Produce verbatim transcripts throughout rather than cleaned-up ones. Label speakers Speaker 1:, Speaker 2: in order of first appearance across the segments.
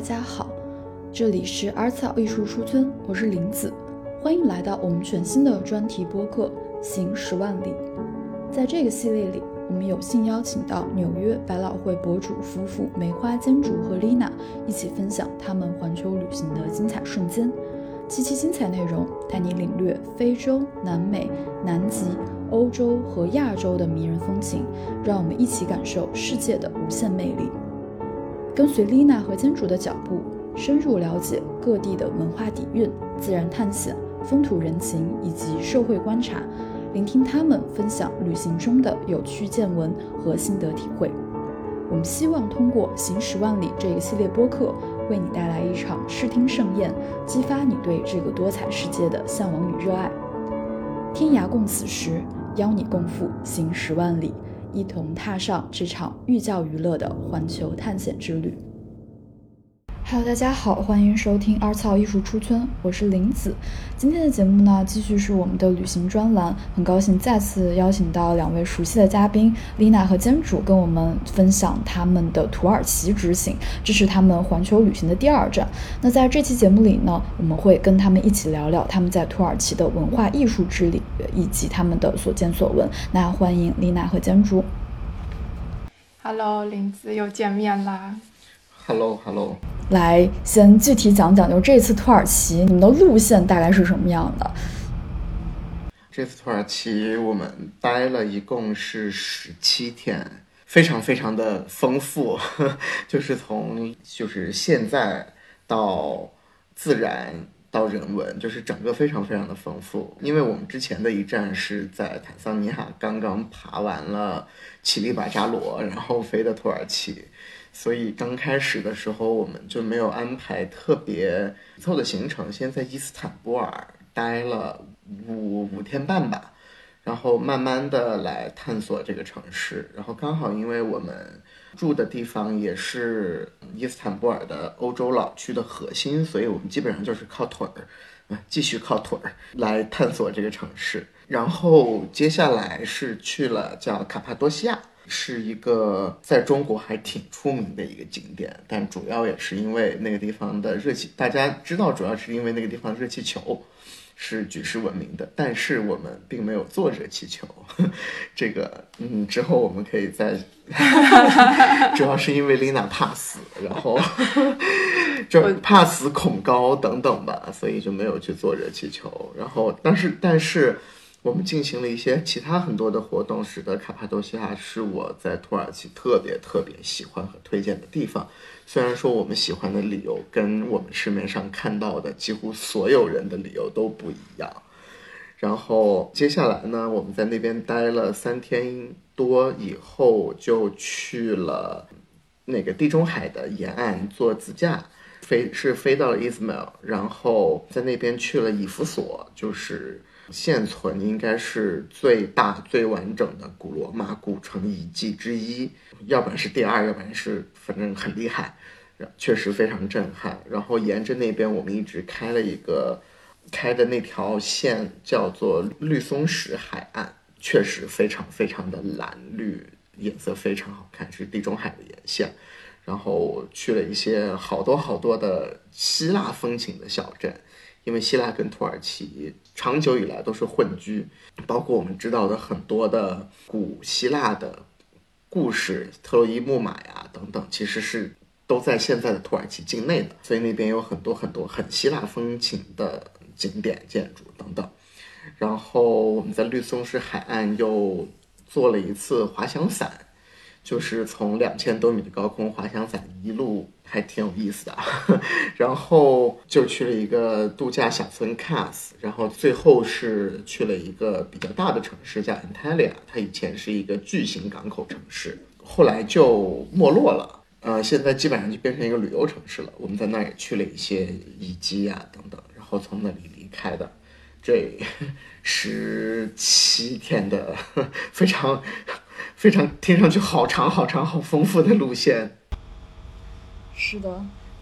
Speaker 1: 家好，这里是阿尔草艺术书村，我是林子，欢迎来到我们全新的专题播客行十万里。在这个系列里，我们有幸邀请到纽约百老汇博主夫妇梅花间竹和丽娜一起分享他们环球旅行的精彩瞬间。七期精彩内容带你领略非洲、南美、南极、欧洲和亚洲的迷人风情，让我们一起感受世界的无限魅力。跟随丽娜和间竹的脚步，深入了解各地的文化底蕴、自然探险、风土人情以及社会观察，聆听他们分享旅行中的有趣见闻和心得体会。我们希望通过行十万里这个系列播客，为你带来一场视听盛宴，激发你对这个多彩世界的向往与热爱。天涯共此时，邀你共赴行十万里，一同踏上这场寓教于乐的环球探险之旅。Hello， 大家好，欢迎收听二草艺术出村，我是林子。今天的节目呢，继续是我们的旅行专栏，很高兴再次邀请到两位熟悉的嘉宾丽娜和间竹，跟我们分享他们的土耳其之行，这是他们环球旅行的第二站。那在这期节目里呢，我们会跟他们一起聊聊他们在土耳其的文化艺术之旅，以及他们的所见所闻。那欢迎丽娜和间竹。
Speaker 2: Hello， 林子又见面啦。
Speaker 3: Hello Hello，
Speaker 1: 来先具体讲讲，就这次土耳其你们的路线大概是什么样的？
Speaker 3: 这次土耳其我们待了一共是十七天，非常非常的丰富，就是从就是现在到自然到人文，就是整个非常非常的丰富。因为我们之前的一站是在坦桑尼亚刚刚爬完了乞力马扎罗，然后飞的土耳其，所以刚开始的时候我们就没有安排特别紧凑的行程，先在伊斯坦布尔待了五五天半吧，然后慢慢的来探索这个城市。然后刚好因为我们住的地方也是伊斯坦布尔的欧洲老区的核心，所以我们基本上就是靠腿儿，继续靠腿儿来探索这个城市。然后接下来是去了叫卡帕多西亚，是一个在中国还挺出名的一个景点，但主要也是因为那个地方的热气，大家知道主要是因为那个地方热气球是举世闻名的，但是我们并没有坐热气球，这个嗯，之后我们可以再主要是因为丽娜怕死，然后就怕死恐高等等吧，所以就没有去坐热气球。然后但是但是我们进行了一些其他很多的活动，使得卡帕多西亚是我在土耳其特别特别喜欢和推荐的地方。虽然说我们喜欢的理由跟我们市面上看到的几乎所有人的理由都不一样。然后接下来呢，我们在那边待了三天多以后，就去了那个地中海的沿岸做自驾，飞是飞到了伊斯马尔，然后在那边去了以弗所，就是现存应该是最大最完整的古罗马古城遗迹之一，要不然是第二，要不然是反正很厉害，确实非常震撼。然后沿着那边我们一直开了一个开的那条线叫做绿松石海岸，确实非常非常的蓝绿，颜色非常好看，是地中海的沿线。然后去了一些好多好多的希腊风情的小镇，因为希腊跟土耳其长久以来都是混居，包括我们知道的很多的古希腊的故事，特洛伊木马呀等等，其实是都在现在的土耳其境内的，所以那边有很多很多很希腊风情的景点建筑等等。然后我们在绿松石海岸又做了一次滑翔伞，就是从两千多米的高空滑翔伞，一路还挺有意思的。然后就去了一个度假小村 Kas， 然后最后是去了一个比较大的城市叫 Antalya， 它以前是一个巨型港口城市，后来就没落了，呃，现在基本上就变成一个旅游城市了。我们在那儿也去了一些遗迹啊等等，然后从那里离开的。这十七天的非常非常听上去好长好长好丰富的路线。
Speaker 1: 是的，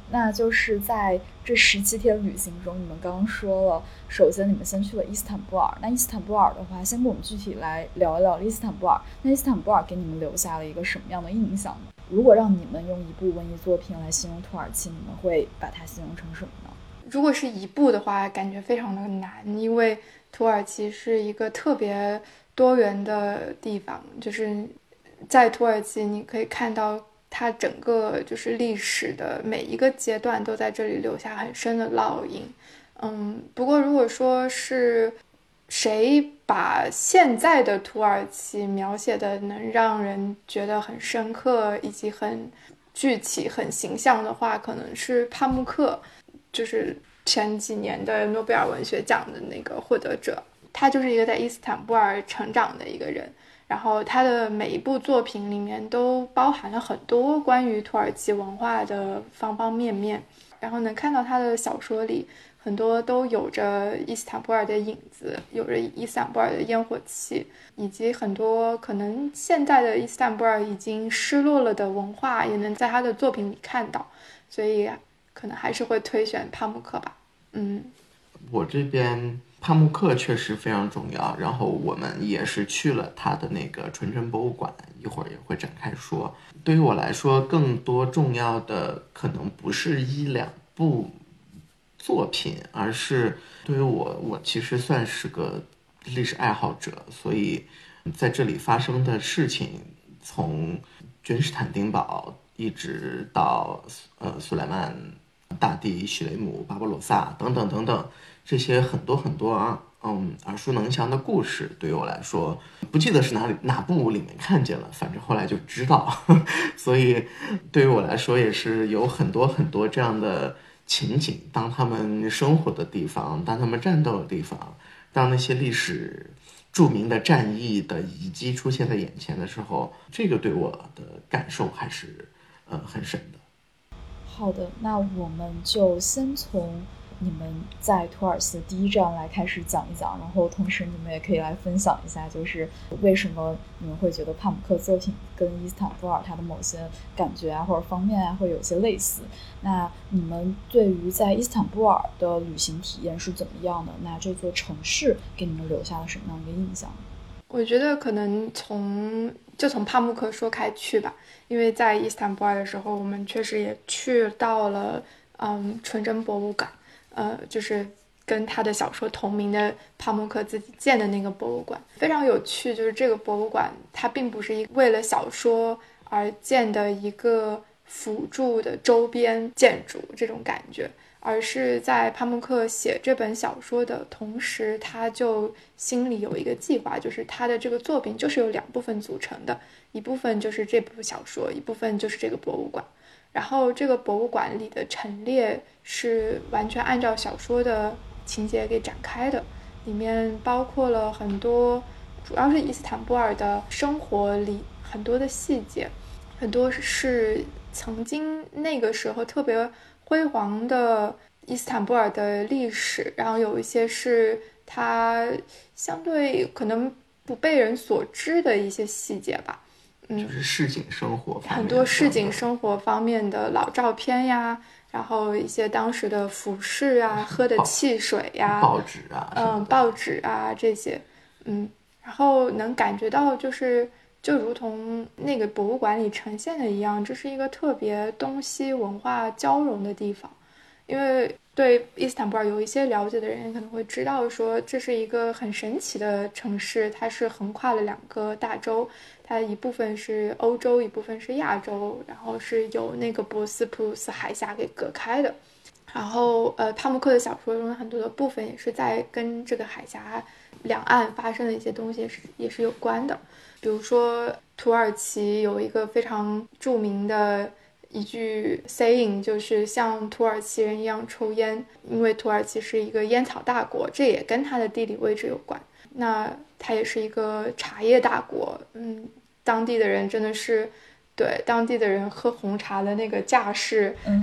Speaker 1: 那就是在这十七天旅行中，你们刚刚说了，首先你们先去了伊斯坦布尔。那伊斯坦布尔的话，先跟我们具体来聊一聊伊斯坦布尔。那伊斯坦布尔给你们留下了一个什么样的印象呢？如果让你们用一部文艺作品来形容土耳其，你们会把它形容成什么呢？
Speaker 2: 如果是一部的话，感觉非常的难，因为土耳其是一个特别多元的地方，就是在土耳其你可以看到它整个就是历史的每一个阶段都在这里留下很深的烙印。嗯，不过如果说是谁把现在的土耳其描写的能让人觉得很深刻以及很具体很形象的话，可能是帕慕克，就是前几年的诺贝尔文学奖的那个获得者。他就是一个在伊斯坦布尔成长的一个人，然后他的每一部作品里面都包含了很多关于土耳其文化的方方面面，然后能看到他的小说里很多都有着伊斯坦布尔的影子，有着伊斯坦布尔的烟火气，以及很多可能现在的伊斯坦布尔已经失落了的文化也能在他的作品里看到，所以可能还是会推选帕慕克吧。嗯，
Speaker 3: 我这边帕慕克确实非常重要，然后我们也是去了他的那个纯真博物馆，一会儿也会展开说。对于我来说，更多重要的可能不是一两部作品，而是对于我，我其实算是个历史爱好者，所以在这里发生的事情，从君士坦丁堡一直到呃苏莱曼大帝、许雷姆、巴勃罗萨等等等等，这些很多很多啊，嗯，耳熟能详的故事，对于我来说，不记得是哪里哪部里面看见了，反正后来就知道，呵呵，所以对于我来说也是有很多很多这样的情景，当他们生活的地方，当他们战斗的地方，当那些历史著名的战役的遗迹出现在眼前的时候，这个对我的感受还是呃很深的。
Speaker 1: 好的，那我们就先从你们在土耳其的第一站来开始讲一讲，然后同时你们也可以来分享一下，就是为什么你们会觉得帕慕克作品跟伊斯坦布尔它的某些感觉啊或者方面啊会有些类似。那你们对于在伊斯坦布尔的旅行体验是怎么样的？那这座城市给你们留下了什么样的印象？
Speaker 2: 我觉得可能从就从帕慕克说开去吧，因为在伊斯坦布尔的时候，我们确实也去到了嗯纯真博物馆，呃，就是跟他的小说同名的帕慕克自己建的那个博物馆，非常有趣。就是这个博物馆，它并不是一为了小说而建的一个辅助的周边建筑这种感觉，而是在帕慕克写这本小说的同时，他就心里有一个计划，就是他的这个作品就是由两部分组成的，一部分就是这部小说，一部分就是这个博物馆。然后这个博物馆里的陈列是完全按照小说的情节给展开的，里面包括了很多主要是伊斯坦布尔的生活里很多的细节，很多是曾经那个时候特别辉煌的伊斯坦布尔的历史，然后有一些是它相对可能不被人所知的一些细节吧。
Speaker 3: 嗯，就是市井生活方面
Speaker 2: 很多市井生活方面的老照片呀，然后一些当时的服饰啊，喝的汽水呀，
Speaker 3: 报纸啊，
Speaker 2: 嗯，报纸啊这些，嗯，然后能感觉到就是就如同那个博物馆里呈现的一样，这是一个特别东西文化交融的地方。因为对伊斯坦布尔有一些了解的人可能会知道说，这是一个很神奇的城市，它是横跨了两个大洲，它一部分是欧洲，一部分是亚洲，然后是由那个博斯普鲁斯海峡给隔开的。然后呃，帕慕克的小说中很多的部分也是在跟这个海峡两岸发生的一些东西也是也是有关的。比如说土耳其有一个非常著名的一句 saying， 就是像土耳其人一样抽烟，因为土耳其是一个烟草大国，这也跟它的地理位置有关。那它也是一个茶叶大国，嗯，当地的人真的是对当地的人喝红茶的那个架势，嗯，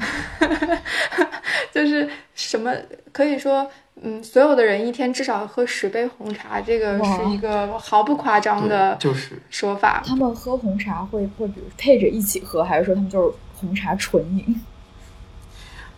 Speaker 2: 就是什么可以说，嗯，所有的人一天至少喝十杯红茶，这个是一个毫不夸张的
Speaker 3: 就是
Speaker 2: 说法。
Speaker 1: 他们喝红茶会会比如配着一起喝，还是说他们就是红茶纯饮？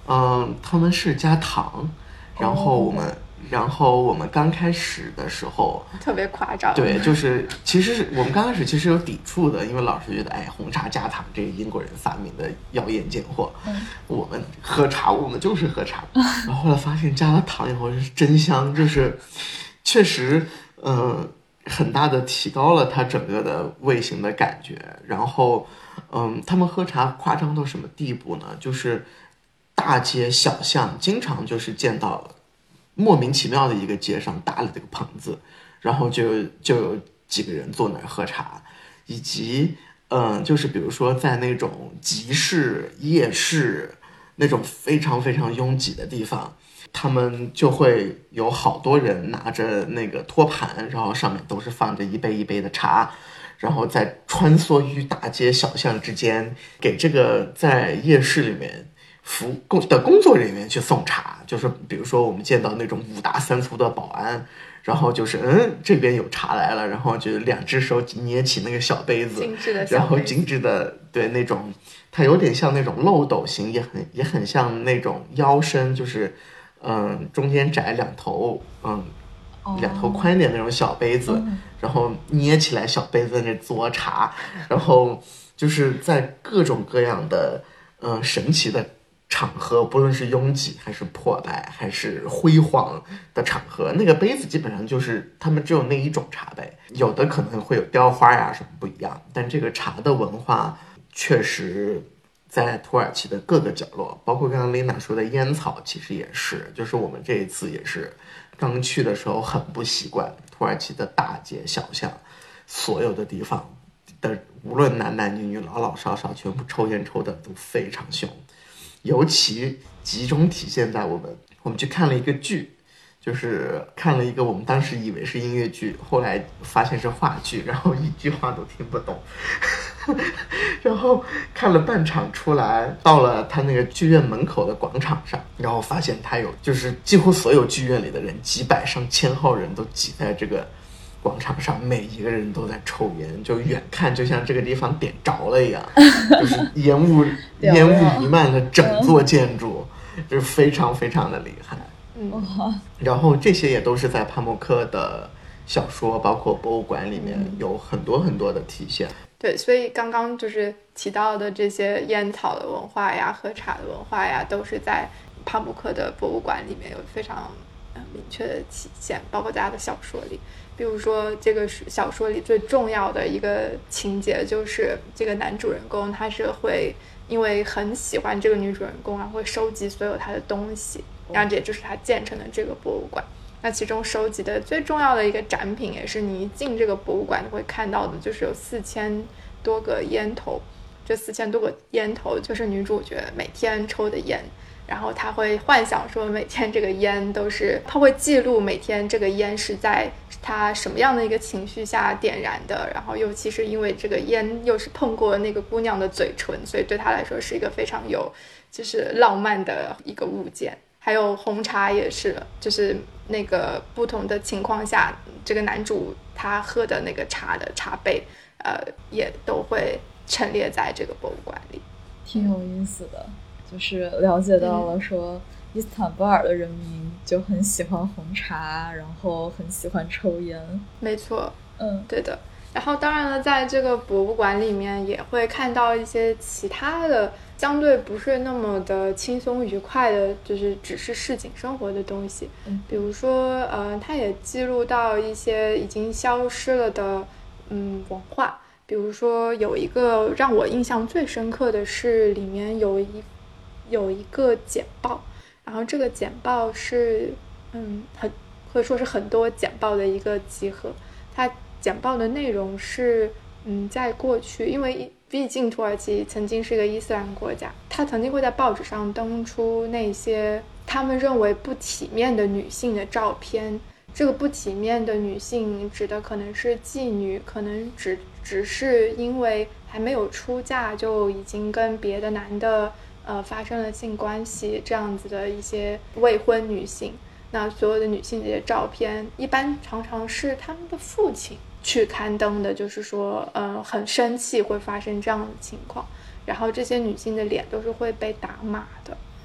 Speaker 3: 嗯，他们是加糖，然后我们、哦、然后我们刚开始的时候
Speaker 2: 特别夸张，
Speaker 3: 对，就是其实是我们刚开始其实有抵触的，因为老是觉得哎，红茶加糖这个英国人发明的妖艳贱货、嗯、我们喝茶我们就是喝茶，然后后来发现加了糖以后是真香，就是确实嗯很大的提高了它整个的味型的感觉。然后嗯他们喝茶夸张到什么地步呢，就是大街小巷经常就是见到莫名其妙的一个街上搭了这个棚子，然后就就有几个人坐那儿喝茶，以及嗯就是比如说在那种集市夜市那种非常非常拥挤的地方，他们就会有好多人拿着那个托盘，然后上面都是放着一杯一杯的茶，然后在穿梭于大街小巷之间，给这个在夜市里面服工的工作人员去送茶。就是比如说我们见到那种五大三粗的保安，然后就是嗯这边有茶来了，然后就两只手捏起那个小杯子，
Speaker 2: 精致的小杯子，
Speaker 3: 然后精致的对那种，它有点像那种漏斗型，也很也很像那种腰身，就是嗯中间窄两头嗯两头宽一点那种小杯子、oh. 然后捏起来小杯子在那嘬茶，然后就是在各种各样的嗯神奇的场合，不论是拥挤还是破败还是辉煌的场合，那个杯子基本上就是他们只有那一种茶杯，有的可能会有雕花呀什么不一样，但这个茶的文化确实在土耳其的各个角落，包括刚刚 Lina 说的烟草其实也是，就是我们这一次也是刚去的时候很不习惯，土耳其的大街小巷所有的地方的无论男男女女老老少少全部抽烟抽的都非常凶，尤其集中体现在我们我们去看了一个剧，就是看了一个我们当时以为是音乐剧，后来发现是话剧，然后一句话都听不懂然后看了半场出来，到了他那个剧院门口的广场上，然后发现他有就是几乎所有剧院里的人几百上千号人都挤在这个广场上，每一个人都在抽烟，就远看就像这个地方点着了一样就是烟雾烟雾弥漫了整座建筑就是非常非常的厉害。嗯，然后这些也都是在帕慕克的小说包括博物馆里面有很多很多的体现。
Speaker 2: 对，所以刚刚就是提到的这些烟草的文化呀喝茶的文化呀，都是在帕慕克的博物馆里面有非常明确的体现，包括在他的小说里。比如说这个小说里最重要的一个情节就是这个男主人公他是会因为很喜欢这个女主人公，然后会收集所有她的东西，然后这也就是他建成的这个博物馆。那其中收集的最重要的一个展品，也是你一进这个博物馆你会看到的，就是有四千多个烟头，这四千多个烟头就是女主角每天抽的烟，然后他会幻想说每天这个烟都是，他会记录每天这个烟是在他什么样的一个情绪下点燃的，然后尤其是因为这个烟又是碰过那个姑娘的嘴唇，所以对他来说是一个非常有就是浪漫的一个物件。还有红茶也是，就是那个不同的情况下这个男主他喝的那个茶的茶杯呃，也都会陈列在这个博物馆里。
Speaker 1: 挺有意思的，就是了解到了说伊斯坦布尔的人民就很喜欢红茶，然后很喜欢抽烟。
Speaker 2: 没错，
Speaker 1: 嗯，
Speaker 2: 对的。然后当然了，在这个博物馆里面也会看到一些其他的相对不是那么的轻松愉快的，就是只是市井生活的东西。嗯，比如说呃，它也记录到一些已经消失了的嗯文化。比如说有一个让我印象最深刻的是里面有一有一个简报，然后这个简报是嗯很可以说是很多简报的一个集合。它简报的内容是嗯在过去，因为毕竟土耳其曾经是一个伊斯兰国家，它曾经会在报纸上登出那些他们认为不体面的女性的照片。这个不体面的女性指的可能是妓女，可能只只是因为还没有出嫁就已经跟别的男的呃发生了性关系，这样子的一些未婚女性。那所有的女性这些照片一般常常是他们的父亲去刊登的，就是说呃很生气会发生这样的情况，然后这些女性的脸都是会被打码的。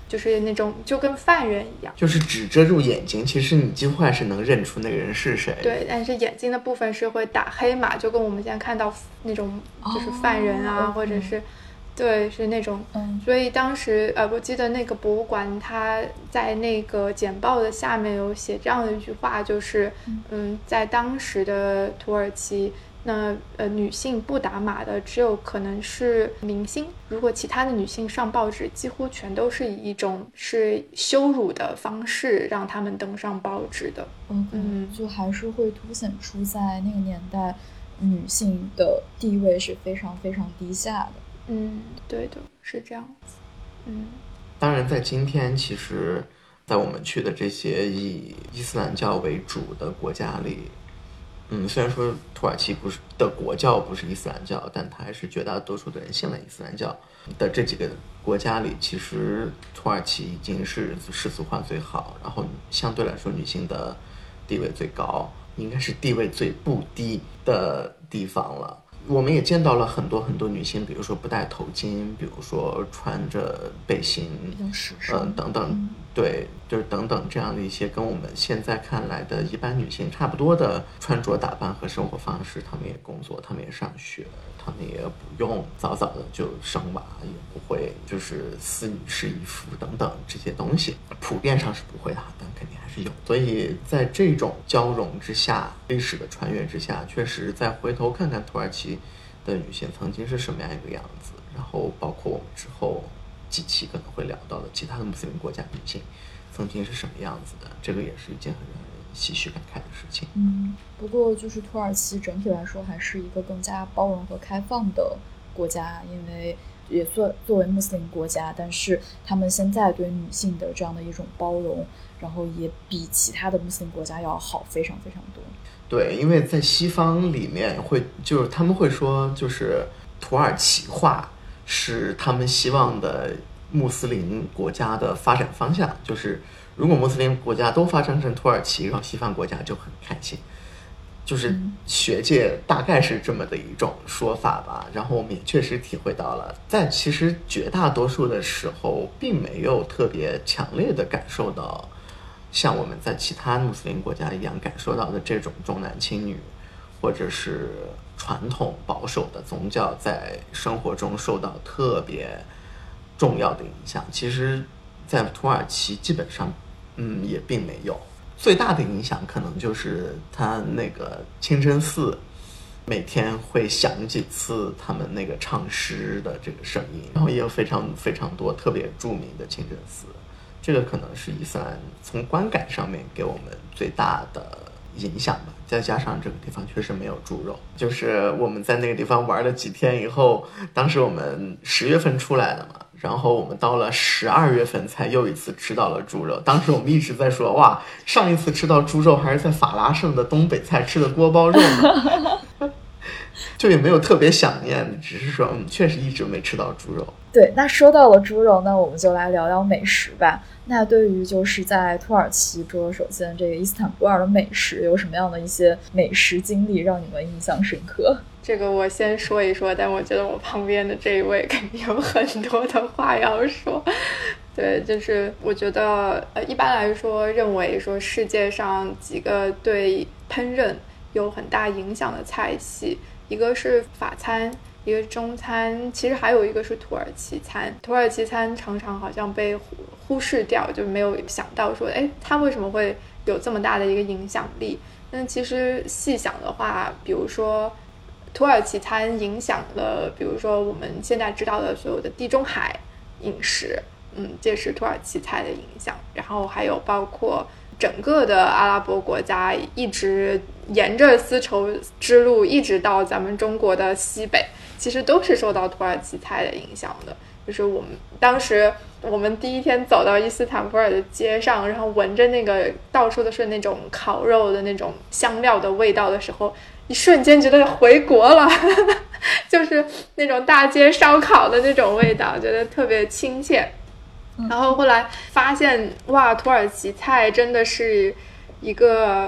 Speaker 2: 就是那种就跟犯人一样，
Speaker 3: 就是只遮住眼睛，其实你几乎还是能认出那个人是谁。
Speaker 2: 对，但是眼睛的部分是会打黑码，就跟我们现在看到那种就是犯人啊，
Speaker 1: 哦、
Speaker 2: 或者是对是那种、
Speaker 1: 嗯、
Speaker 2: 所以当时呃我记得那个博物馆它在那个简报的下面有写这样的一句话，就是嗯, 嗯在当时的土耳其那呃，女性不打码的只有可能是明星，如果其他的女性上报纸，几乎全都是以一种是羞辱的方式让她们登上报纸的。
Speaker 1: 嗯嗯，就还是会凸显出在那个年代，女性的地位是非常非常低下的。
Speaker 2: 嗯，对的，是这样子。嗯，
Speaker 3: 当然，在今天，其实，在我们去的这些以伊斯兰教为主的国家里。嗯，虽然说土耳其不是的国教不是伊斯兰教，但它还是绝大多数的人信了伊斯兰教的这几个国家里，其实土耳其已经是世俗化最好，然后相对来说女性的地位最高，应该是地位最不低的地方了。我们也见到了很多很多女性，比如说不戴头巾，比如说穿着背心，
Speaker 1: 嗯、呃，
Speaker 3: 等等、嗯，对，就是等等这样的一些跟我们现在看来的一般女性差不多的穿着打扮和生活方式。她们也工作，她们也上学，她们也不用早早的就生娃，也不会就是撕女士衣服等等这些东西，普遍上是不会的，但肯定还是有。所以在这种交融之下，历史的穿越之下，确实再回头看看土耳其的女性曾经是什么样一个样子，然后包括我们之后几期可能会聊到的其他的穆斯林国家女性曾经是什么样子的，这个也是一件很让人唏嘘感慨的事情。
Speaker 1: 嗯，不过就是土耳其整体来说还是一个更加包容和开放的国家，因为也作作为穆斯林国家，但是他们现在对女性的这样的一种包容，然后也比其他的穆斯林国家要好非常非常多。
Speaker 3: 对，因为在西方里面会就是他们会说，就是土耳其化是他们希望的穆斯林国家的发展方向，就是如果穆斯林国家都发展成土耳其，然后西方国家就很开心，就是学界大概是这么的一种说法吧。然后我们也确实体会到了，在其实绝大多数的时候并没有特别强烈的感受到像我们在其他穆斯林国家一样感受到的这种重男轻女，或者是传统保守的宗教在生活中受到特别重要的影响。其实在土耳其基本上嗯也并没有，最大的影响可能就是他那个清真寺每天会响几次他们那个唱诗的这个声音，然后也有非常非常多特别著名的清真寺。这个可能是伊斯兰从观感上面给我们最大的影响吧，再加上这个地方确实没有猪肉，就是我们在那个地方玩了几天以后，当时我们十月份出来的嘛，然后我们到了十二月份才又一次吃到了猪肉。当时我们一直在说，哇，上一次吃到猪肉还是在法拉盛的东北菜吃的锅包肉呢就也没有特别想念，只是说嗯，确实一直没吃到猪肉。
Speaker 1: 对，那说到了猪肉，那我们就来聊聊美食吧。那对于就是在土耳其说，首先这个伊斯坦布尔的美食有什么样的一些美食经历让你们印象深刻？
Speaker 2: 这个我先说一说，但我觉得我旁边的这一位肯定有很多的话要说。对，就是我觉得呃，一般来说认为说世界上几个对烹饪有很大影响的菜系，一个是法餐，一个中餐，其实还有一个是土耳其餐。土耳其餐常常好像被忽忽视掉，就没有想到说，哎，它为什么会有这么大的一个影响力？但其实细想的话，比如说土耳其餐影响了，比如说我们现在知道的所有的地中海饮食，嗯，这是土耳其菜的影响。然后还有包括整个的阿拉伯国家一直沿着丝绸之路一直到咱们中国的西北，其实都是受到土耳其菜的影响的。就是我们当时我们第一天走到伊斯坦布尔的街上，然后闻着那个到处都是那种烤肉的那种香料的味道的时候，一瞬间觉得回国了就是那种大街烧烤的那种味道，觉得特别亲切。然后后来发现，哇，土耳其菜真的是一个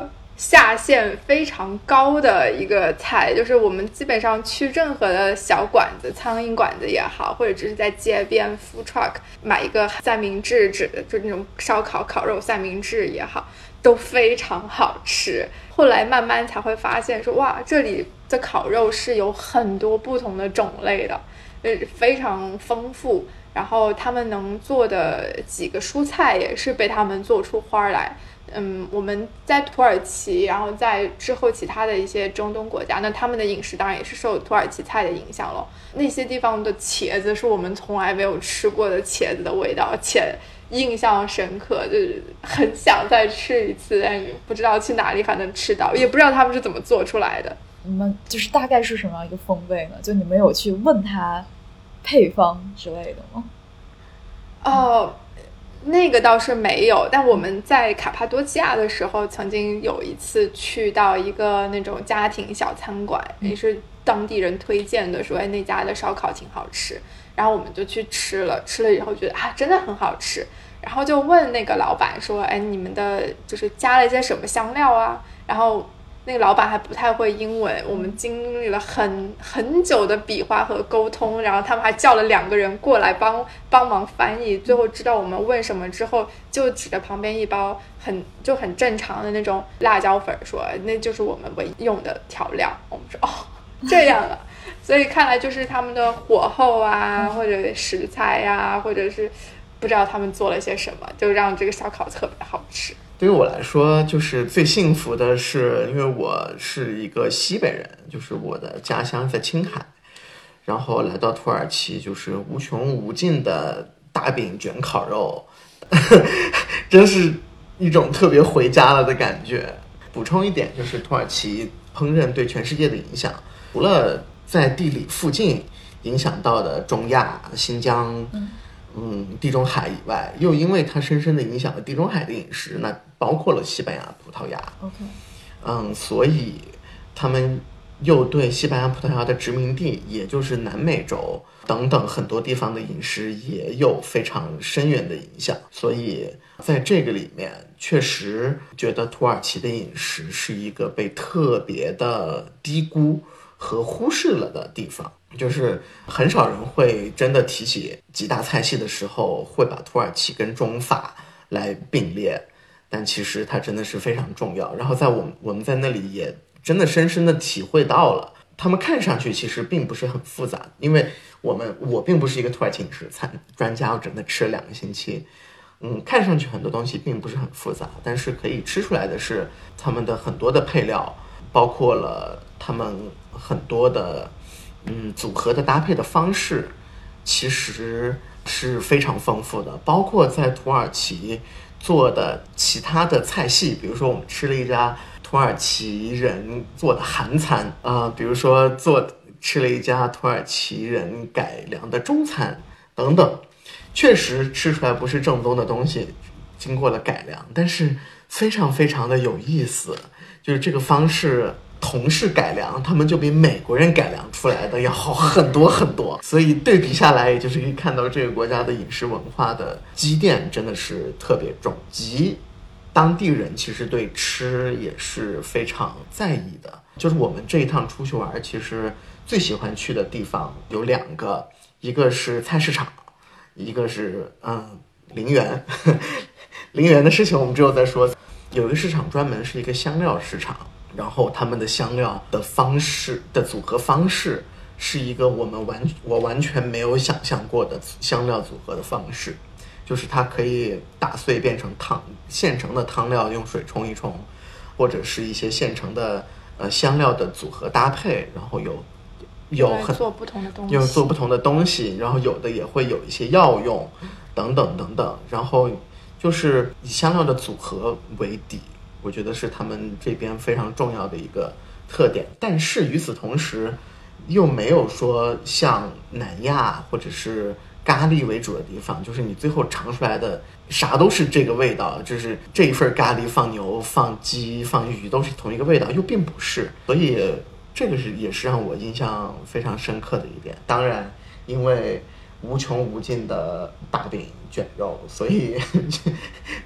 Speaker 2: 下限非常高的一个菜，就是我们基本上去任何的小馆子、苍蝇馆子也好，或者只是在街边 food truck 买一个三明治，指的就那种烧烤、烤肉三明治也好，都非常好吃。后来慢慢才会发现说，哇，这里的烤肉是有很多不同的种类的，非常丰富。然后他们能做的几个蔬菜也是被他们做出花来。嗯，我们在土耳其，然后在之后其他的一些中东国家，那他们的饮食当然也是受土耳其菜的影响了。那些地方的茄子是我们从来没有吃过的茄子的味道，且印象深刻，就是很想再吃一次，但是不知道去哪里还能吃到，也不知道他们是怎么做出来的。
Speaker 4: 你们就是大概是什么样一个风味呢？就你们有去问他配方之类的吗？
Speaker 2: 哦，那个倒是没有，但我们在卡帕多奇亚的时候，曾经有一次去到一个那种家庭小餐馆，也是当地人推荐的，说哎那家的烧烤挺好吃，然后我们就去吃了，吃了以后觉得啊真的很好吃，然后就问那个老板说，哎你们的就是加了一些什么香料啊？然后那个老板还不太会英文，我们经历了很很久的比划和沟通，然后他们还叫了两个人过来帮帮忙翻译，最后知道我们问什么之后，就指着旁边一包很就很正常的那种辣椒粉说那就是我们唯一用的调料。我们说哦这样啊，所以看来就是他们的火候啊，或者食材啊，或者是不知道他们做了些什么，就让这个烧烤特别好吃。
Speaker 3: 对于我来说，就是最幸福的是，因为我是一个西北人，就是我的家乡在青海，然后来到土耳其，就是无穷无尽的大饼卷烤肉，真是一种特别回家了的感觉。补充一点，就是土耳其烹饪对全世界的影响，除了在地理附近影响到的中亚、新疆。嗯嗯，地中海以外，又因为它深深的影响了地中海的饮食，那包括了西班牙、葡萄牙。
Speaker 4: OK，
Speaker 3: 嗯，所以他们又对西班牙、葡萄牙的殖民地，也就是南美洲等等很多地方的饮食也有非常深远的影响。所以在这个里面，确实觉得土耳其的饮食是一个被特别的低估和忽视了的地方。就是很少人会真的提起几大菜系的时候会把土耳其跟中法来并列，但其实它真的是非常重要。然后在我们我们在那里也真的深深的体会到了，他们看上去其实并不是很复杂，因为我们我并不是一个土耳其饮食餐专家，我真的吃了两个星期，嗯，看上去很多东西并不是很复杂，但是可以吃出来的是他们的很多的配料，包括了他们很多的嗯，组合的搭配的方式其实是非常丰富的，包括在土耳其做的其他的菜系，比如说我们吃了一家土耳其人做的韩餐啊、呃，比如说做吃了一家土耳其人改良的中餐等等，确实吃出来不是正宗的东西，经过了改良，但是非常非常的有意思，就是这个方式同是改良，他们就比美国人改良出来的要好很多很多，所以对比下来，也就是可以看到这个国家的饮食文化的积淀真的是特别重，及当地人其实对吃也是非常在意的。就是我们这一趟出去玩，其实最喜欢去的地方有两个，一个是菜市场，一个是嗯陵园。陵园的事情我们之后再说。有一个市场专门是一个香料市场，然后他们的香料的方式的组合方式是一个我们完我完全没有想象过的香料组合的方式，就是它可以打碎变成汤，现成的汤料用水冲一冲，或者是一些现成的呃香料的组合搭配，然后有有很
Speaker 2: 做不同的东西，
Speaker 3: 有做不同的东西，然后有的也会有一些药用等等等等，然后就是以香料的组合为底，我觉得是他们这边非常重要的一个特点。但是与此同时，又没有说像南亚或者是咖喱为主的地方，就是你最后尝出来的啥都是这个味道，就是这一份咖喱放牛、放鸡、放鱼都是同一个味道，又并不是。所以这个是也是让我印象非常深刻的一点。当然，因为无穷无尽的大饼卷肉，所以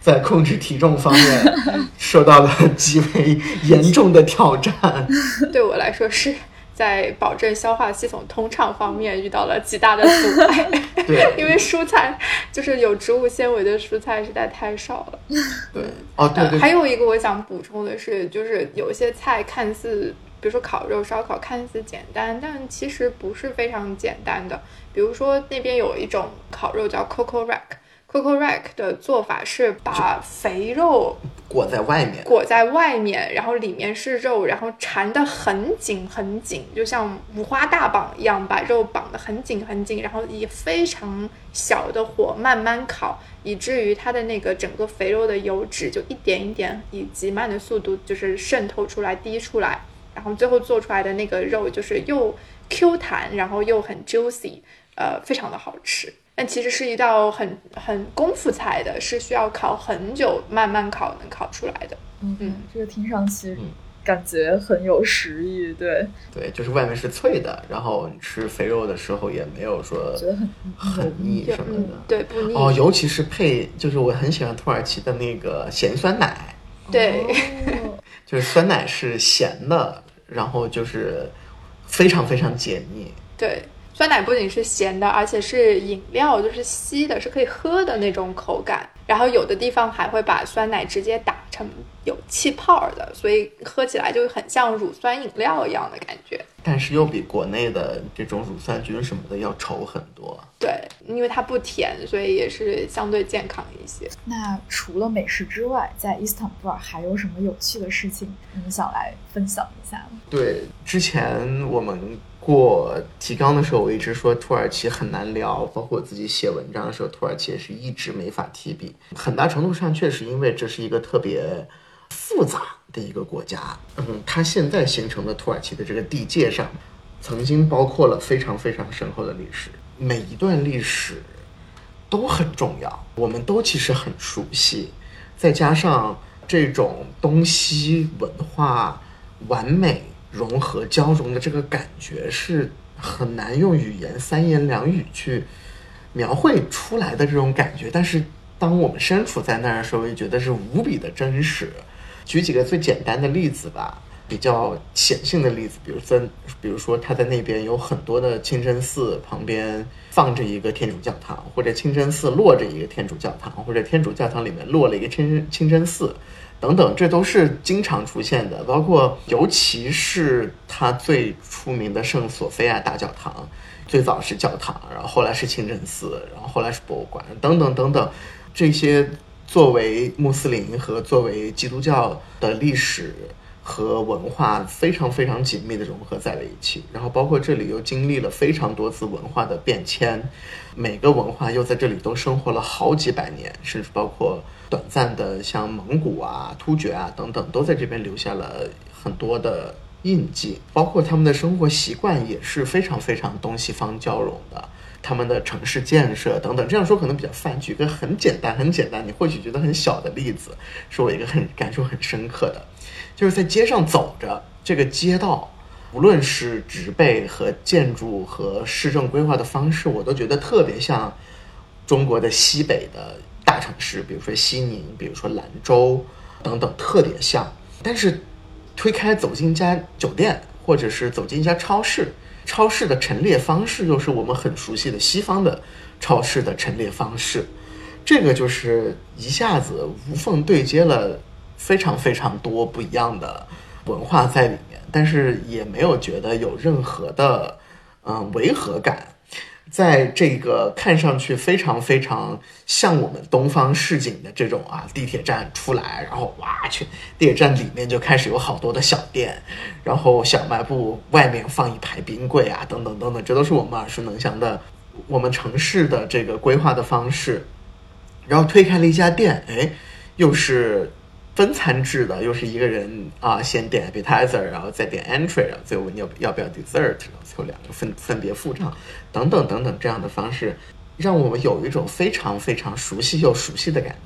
Speaker 3: 在控制体重方面受到了极为严重的挑战。
Speaker 2: 对我来说是在保证消化系统通畅方面遇到了极大的阻碍。
Speaker 3: 对，
Speaker 2: 因为蔬菜就是有植物纤维的蔬菜实在太少了。
Speaker 3: 对，哦对 对, 对、
Speaker 2: 呃。还有一个我想补充的是，就是有些菜看似比如说烤肉烧烤看似简单，但其实不是非常简单的。比如说那边有一种烤肉叫 Coco Rack，Coco Rack 的做法是把肥肉
Speaker 3: 裹在外面，
Speaker 2: 裹在外面，然后里面是肉，然后缠得很紧很紧，就像五花大绑一样，把肉绑得很紧很紧，然后以非常小的火慢慢烤，以至于它的那个整个肥肉的油脂就一点一点以极慢的速度就是渗透出来滴出来，然后最后做出来的那个肉就是又 Q 弹，然后又很 juicy， 呃，非常的好吃。但其实是一道很很功夫菜的，是需要烤很久，慢慢烤能烤出来的。
Speaker 4: 嗯嗯，这个听上去感觉很有食欲。对
Speaker 3: 对，就是外面是脆的，然后你吃肥肉的时候也没有说
Speaker 4: 觉得很
Speaker 3: 很腻什么的、
Speaker 2: 嗯、对，不腻
Speaker 3: 哦。尤其是配，就是我很喜欢土耳其的那个咸酸奶。
Speaker 2: 对、
Speaker 4: 哦、
Speaker 3: 就是酸奶是咸的，然后就是非常非常解腻。
Speaker 2: 对，酸奶不仅是咸的，而且是饮料，就是稀的，是可以喝的那种口感。然后有的地方还会把酸奶直接打成有气泡的，所以喝起来就很像乳酸饮料一样的感觉。
Speaker 3: 但是又比国内的这种乳酸菌什么的要稠很多。
Speaker 2: 对，因为它不甜，所以也是相对健康一些。
Speaker 4: 那除了美食之外，在伊斯坦布尔还有什么有趣的事情你们想来分享一下呢？
Speaker 3: 对，之前我们过提纲的时候我一直说土耳其很难聊，包括我自己写文章的时候土耳其也是一直没法提笔。很大程度上确实因为这是一个特别复杂的一个国家，嗯，它现在形成的土耳其的这个地界上曾经包括了非常非常深厚的历史，每一段历史都很重要，我们都其实很熟悉，再加上这种东西文化完美融合交融的这个感觉是很难用语言三言两语去描绘出来的这种感觉，但是当我们身处在那儿的时候也觉得是无比的真实。举几个最简单的例子吧，比较显性的例子，比如说比如说他在那边有很多的清真寺旁边放着一个天主教堂，或者清真寺落着一个天主教堂，或者天主教堂里面落了一个清真清真寺等等，这都是经常出现的。包括尤其是他最出名的圣索菲亚大教堂，最早是教堂，然后后来是清真寺，然后后来是博物馆等等等等，这些作为穆斯林和作为基督教的历史和文化非常非常紧密的融合在了一起，然后包括这里又经历了非常多次文化的变迁，每个文化又在这里都生活了好几百年，甚至包括短暂的像蒙古啊、突厥啊等等，都在这边留下了很多的印记，包括他们的生活习惯也是非常非常东西方交融的，他们的城市建设等等。这样说可能比较泛，举个很简单很简单你或许觉得很小的例子，是我一个很感受很深刻的，就是在街上走着，这个街道无论是植被和建筑和市政规划的方式，我都觉得特别像中国的西北的大城市，比如说西宁，比如说兰州等等，特别像。但是推开走进一家酒店，或者是走进一家超市，超市的陈列方式又是我们很熟悉的西方的超市的陈列方式，这个就是一下子无缝对接了非常非常多不一样的文化在里面，但是也没有觉得有任何的嗯违和感。在这个看上去非常非常像我们东方市井的这种啊地铁站出来，然后哇去地铁站里面就开始有好多的小店，然后小卖部外面放一排冰柜啊等等等等，这都是我们耳熟能详的我们城市的这个规划的方式。然后推开了一家店，哎，又是分餐制的，又是一个人啊，先点 appetizer， 然后再点 entry， 然后最后问要要不要 dessert， 然后最后两个分分别付账，等等等等，这样的方式让我们有一种非常非常熟悉又熟悉的感觉。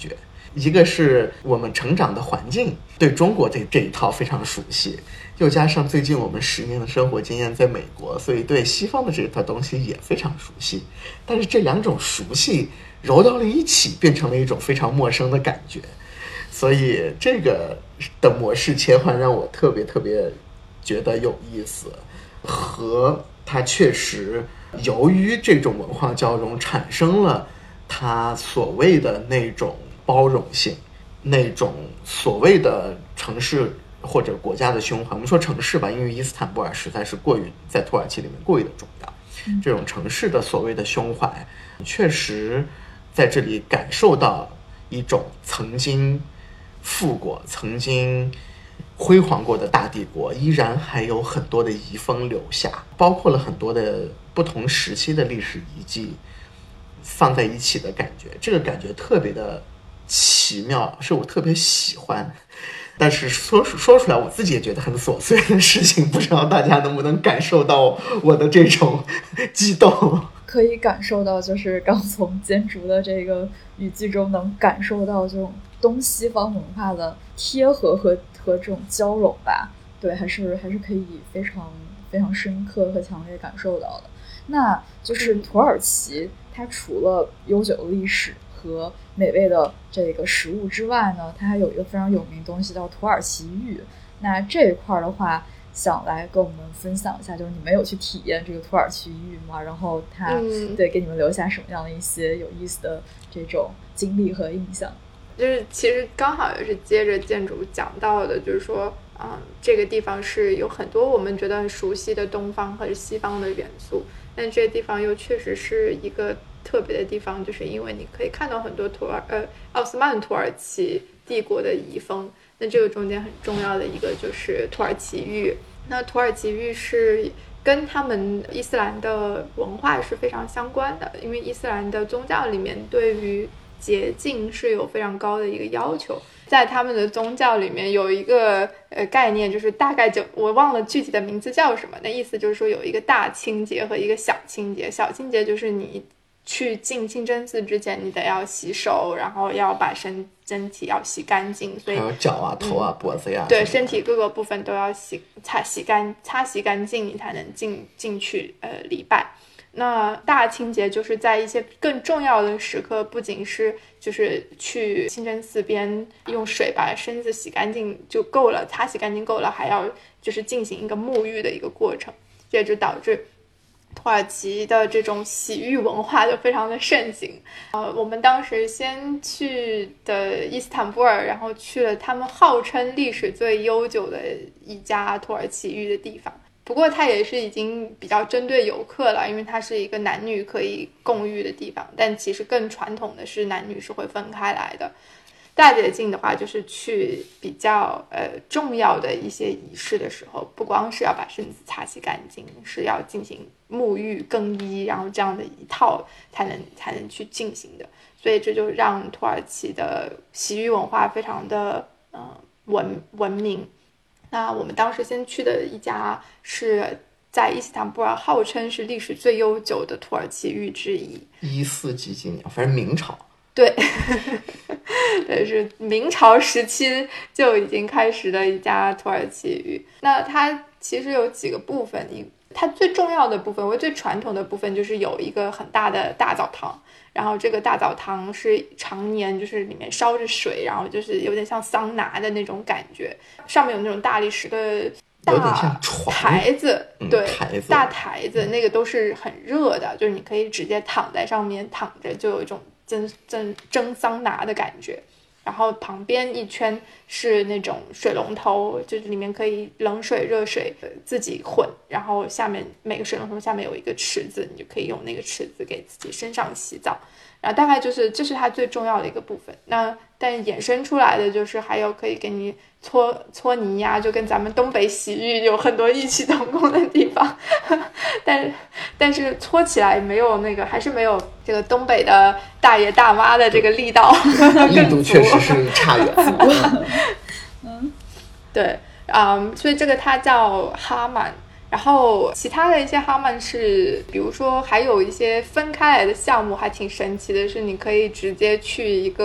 Speaker 3: 一个是我们成长的环境对中国这这一套非常熟悉，又加上最近我们十年的生活经验在美国，所以对西方的这一套东西也非常熟悉。但是这两种熟悉揉到了一起，变成了一种非常陌生的感觉。所以这个的模式切换让我特别特别觉得有意思，和它确实由于这种文化交融产生了它所谓的那种包容性，那种所谓的城市或者国家的胸怀。我们说城市吧，因为伊斯坦布尔实在是过于在土耳其里面过于的重要，这种城市的所谓的胸怀确实在这里感受到一种曾经富过曾经辉煌过的大帝国依然还有很多的遗风留下，包括了很多的不同时期的历史遗迹放在一起的感觉，这个感觉特别的奇妙，是我特别喜欢。但是说说出来我自己也觉得很琐碎的事情，不知道大家能不能感受到我的这种激动。
Speaker 4: 可以感受到，就是刚从建筑的这个语句中能感受到这种东西方文化的贴合和和这种交融吧。对，还是还是可以非常非常深刻和强烈感受到的。那就是土耳其它除了悠久的历史和美味的这个食物之外呢，它还有一个非常有名的东西叫土耳其浴。那这一块的话想来跟我们分享一下，就是你们有去体验这个土耳其浴吗？然后它、嗯、对给你们留下什么样的一些有意思的这种经历和印象？
Speaker 2: 就是其实刚好也是接着建筑讲到的，就是说嗯，这个地方是有很多我们觉得很熟悉的东方和西方的元素，但这个地方又确实是一个特别的地方，就是因为你可以看到很多土耳呃奥斯曼土耳其帝国的遗风。那这个中间很重要的一个就是土耳其浴。那土耳其浴是跟他们伊斯兰的文化是非常相关的，因为伊斯兰的宗教里面对于洁净是有非常高的一个要求。在他们的宗教里面有一个呃概念，就是大概就我忘了具体的名字叫什么，那意思就是说有一个大清洁和一个小清洁。小清洁就是你去进清真寺之前你得要洗手，然后要把身身体要洗干净，所以
Speaker 3: 还有脚啊头啊、嗯、脖子呀，
Speaker 2: 对，身体各个部分都要洗擦洗干擦洗干净，你才能进进去呃礼拜。那大清洁就是在一些更重要的时刻，不仅是就是去清真寺边用水把身子洗干净就够了，擦洗干净够了，还要就是进行一个沐浴的一个过程，这就导致土耳其的这种洗浴文化就非常的盛行。呃，我们当时先去的伊斯坦布尔，然后去了他们号称历史最悠久的一家土耳其浴的地方。不过它也是已经比较针对游客了，因为它是一个男女可以共浴的地方，但其实更传统的是男女是会分开来的。大洁净的话就是去比较呃重要的一些仪式的时候，不光是要把身子擦洗干净，是要进行沐浴更衣，然后这样的一套才能才能去进行的。所以这就让土耳其的洗浴文化非常的呃文文明。那我们当时先去的一家是在伊斯坦布尔号称是历史最悠久的土耳其浴之一，
Speaker 3: 一四几几年，反正明朝。
Speaker 2: 对对，是明朝时期就已经开始的一家土耳其浴。那它其实有几个部分，它最重要的部分，我最传统的部分就是有一个很大的大澡堂，然后这个大澡堂是常年就是里面烧着水，然后就是有点像桑拿的那种感觉，上面有那种大理石的大台子，对、
Speaker 3: 嗯、台子
Speaker 2: 大台子，那个都是很热的，就是你可以直接躺在上面躺着，就有一种蒸蒸蒸桑拿的感觉。然后旁边一圈是那种水龙头，就是里面可以冷水热水自己混，然后下面每个水龙头下面有一个池子，你就可以用那个池子给自己身上洗澡。然后大概就是这是它最重要的一个部分。那但衍生出来的就是还有可以给你搓搓泥呀，就跟咱们东北洗浴有很多异曲同工的地方，但但是搓起来没有那个，还是没有这个东北的大爷大妈的这个力道，
Speaker 3: 力度确实是差远了。
Speaker 2: 嗯，对，嗯，所以这个它叫哈曼。然后其他的一些哈曼是比如说还有一些分开来的项目还挺神奇的，是你可以直接去一个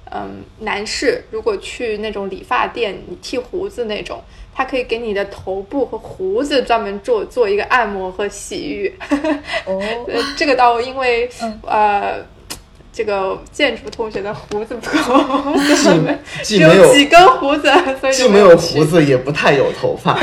Speaker 2: 嗯，男士如果去那种理发店，你剃胡子那种，他可以给你的头部和胡子专门做做一个按摩和洗浴。
Speaker 4: 哦，
Speaker 2: 这个倒因为、
Speaker 4: 嗯、
Speaker 2: 呃。这个建筑同学的胡子不够，
Speaker 3: 既没有
Speaker 2: 几根胡子，所以
Speaker 3: 既没有胡子，也不太有头发。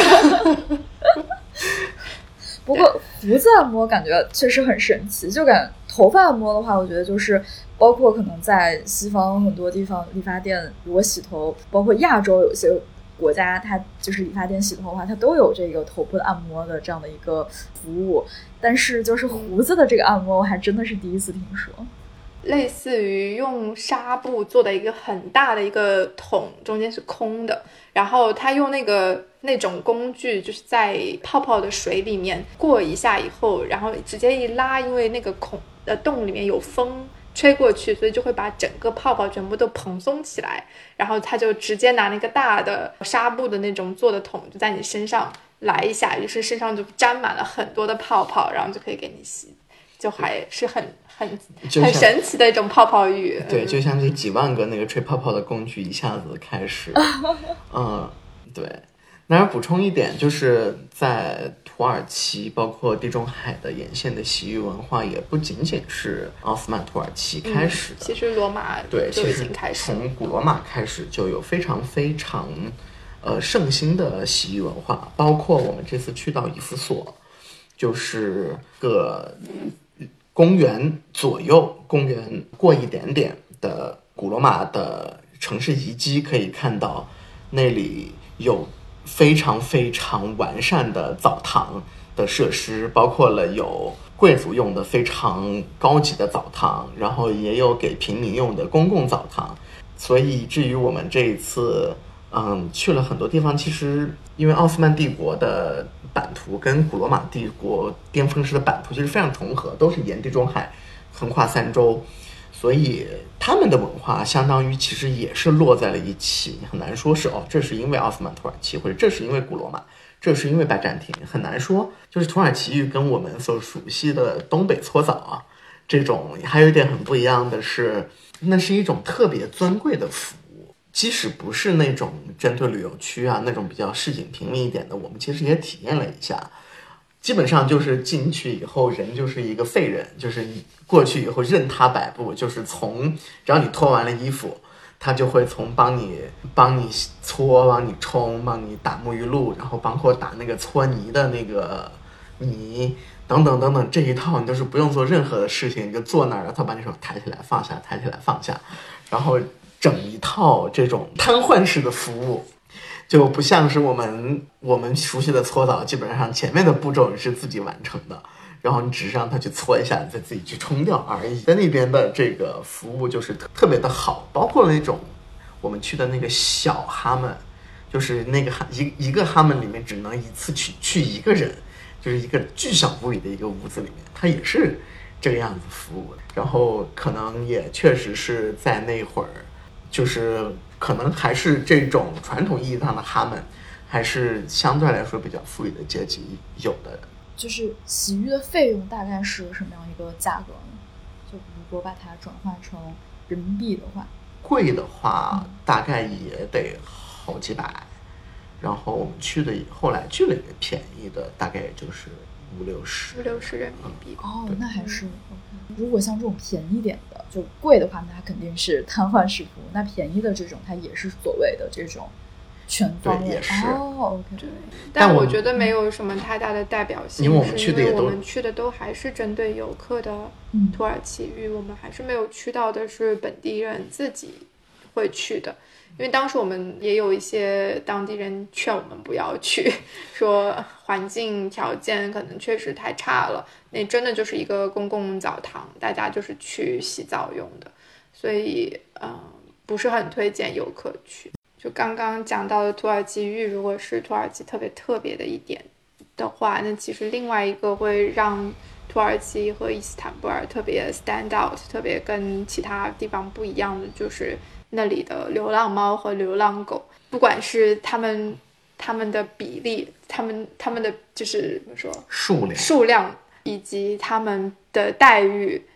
Speaker 4: 不过胡子按摩感觉确实很神奇，就感觉头发按摩的话，我觉得就是包括可能在西方很多地方理发店，如果洗头，包括亚洲有些国家，它就是理发店洗头的话，它都有这个头部的按摩的这样的一个服务。但是就是胡子的这个按摩，我还真的是第一次听说。
Speaker 2: 类似于用纱布做的一个很大的一个桶，中间是空的，然后他用那个那种工具，就是在泡泡的水里面过一下以后，然后直接一拉，因为那个孔的洞里面有风吹过去，所以就会把整个泡泡全部都蓬松起来，然后他就直接拿那个大的纱布的那种做的桶，就在你身上来一下，于是身上就沾满了很多的泡泡，然后就可以给你洗，就还是很很很神奇的一种泡泡浴。
Speaker 3: 对，就像这几万个那个吹泡泡的工具一下子开始。嗯，对。当然补充一点，就是在土耳其包括地中海的沿线的洗浴文化也不仅仅是奥斯曼土耳其开始的、
Speaker 2: 嗯、其实罗马
Speaker 3: 对
Speaker 2: 就已经开始，
Speaker 3: 从古罗马开始就有非常非常呃盛行的洗浴文化，包括我们这次去到以弗所，就是个公元左右，公元过一点点的古罗马的城市遗迹，可以看到那里有非常非常完善的澡堂的设施，包括了有贵族用的非常高级的澡堂，然后也有给平民用的公共澡堂。所以至于我们这一次嗯去了很多地方，其实因为奥斯曼帝国的版图跟古罗马帝国巅峰时的版图其实非常重合，都是沿地中海横跨三洲，所以他们的文化相当于其实也是落在了一起，很难说是哦，这是因为奥斯曼土耳其，或者这是因为古罗马，这是因为拜占庭，很难说。就是土耳其浴跟我们所熟悉的东北搓澡啊，这种还有一点很不一样的是，那是一种特别尊贵的服务，即使不是那种针对旅游区啊那种比较市井平民一点的，我们其实也体验了一下。基本上就是进去以后人就是一个废人，就是过去以后任他摆布，就是从只要你脱完了衣服，他就会从帮你帮你搓、帮你冲、帮你打沐浴露，然后包括打那个搓泥的那个泥等等等等，这一套你都是不用做任何的事情，你就坐那儿，然后他把你手抬起来放下，抬起来放下，然后整一套这种瘫痪式的服务。就不像是我们我们熟悉的搓澡，基本上前面的步骤是自己完成的，然后你只是让他去搓一下，你再自己去冲掉而已。在那边的这个服务就是特别的好，包括那种我们去的那个小哈门，就是那个一一个哈门里面只能一次去去一个人，就是一个巨小无比的一个屋子里面，它也是这个样子服务的。然后可能也确实是在那会儿，就是可能还是这种传统意义上的哈门，还是相对来说比较富裕的阶级有的。
Speaker 4: 就是洗浴的费用大概是什么样一个价格呢？就如果把它转换成人民币的话，
Speaker 3: 贵的话、嗯、大概也得好几百，然后我们去的后来去了一个便宜的，大概也就是五六十，
Speaker 2: 五六十人民币。
Speaker 4: 哦，那还是 OK。如果像这种便宜点的，就贵的话，那它肯定是瘫痪式服务；那便宜的这种，它也是所谓的这种全方位。
Speaker 3: 对，也是。
Speaker 4: 哦 ，OK。
Speaker 2: 对，但我觉得没有什么太大的代表性，
Speaker 3: 因为我们去的也都，
Speaker 2: 我们去的都还是针对游客的土耳其浴、嗯，我们还是没有去到的是本地人自己会去的。因为当时我们也有一些当地人劝我们不要去，说环境条件可能确实太差了，那真的就是一个公共澡堂，大家就是去洗澡用的，所以呃不是很推荐游客去。就刚刚讲到的土耳其浴，如果是土耳其特别特别的一点的话，那其实另外一个会让土耳其和伊斯坦布尔特别 stand out， 特别跟其他地方不一样的就是那里的流浪猫和流浪狗，不管是他们他们的比例，他们他们的就是怎么说
Speaker 3: 数量
Speaker 2: 数量，以及他们的待遇，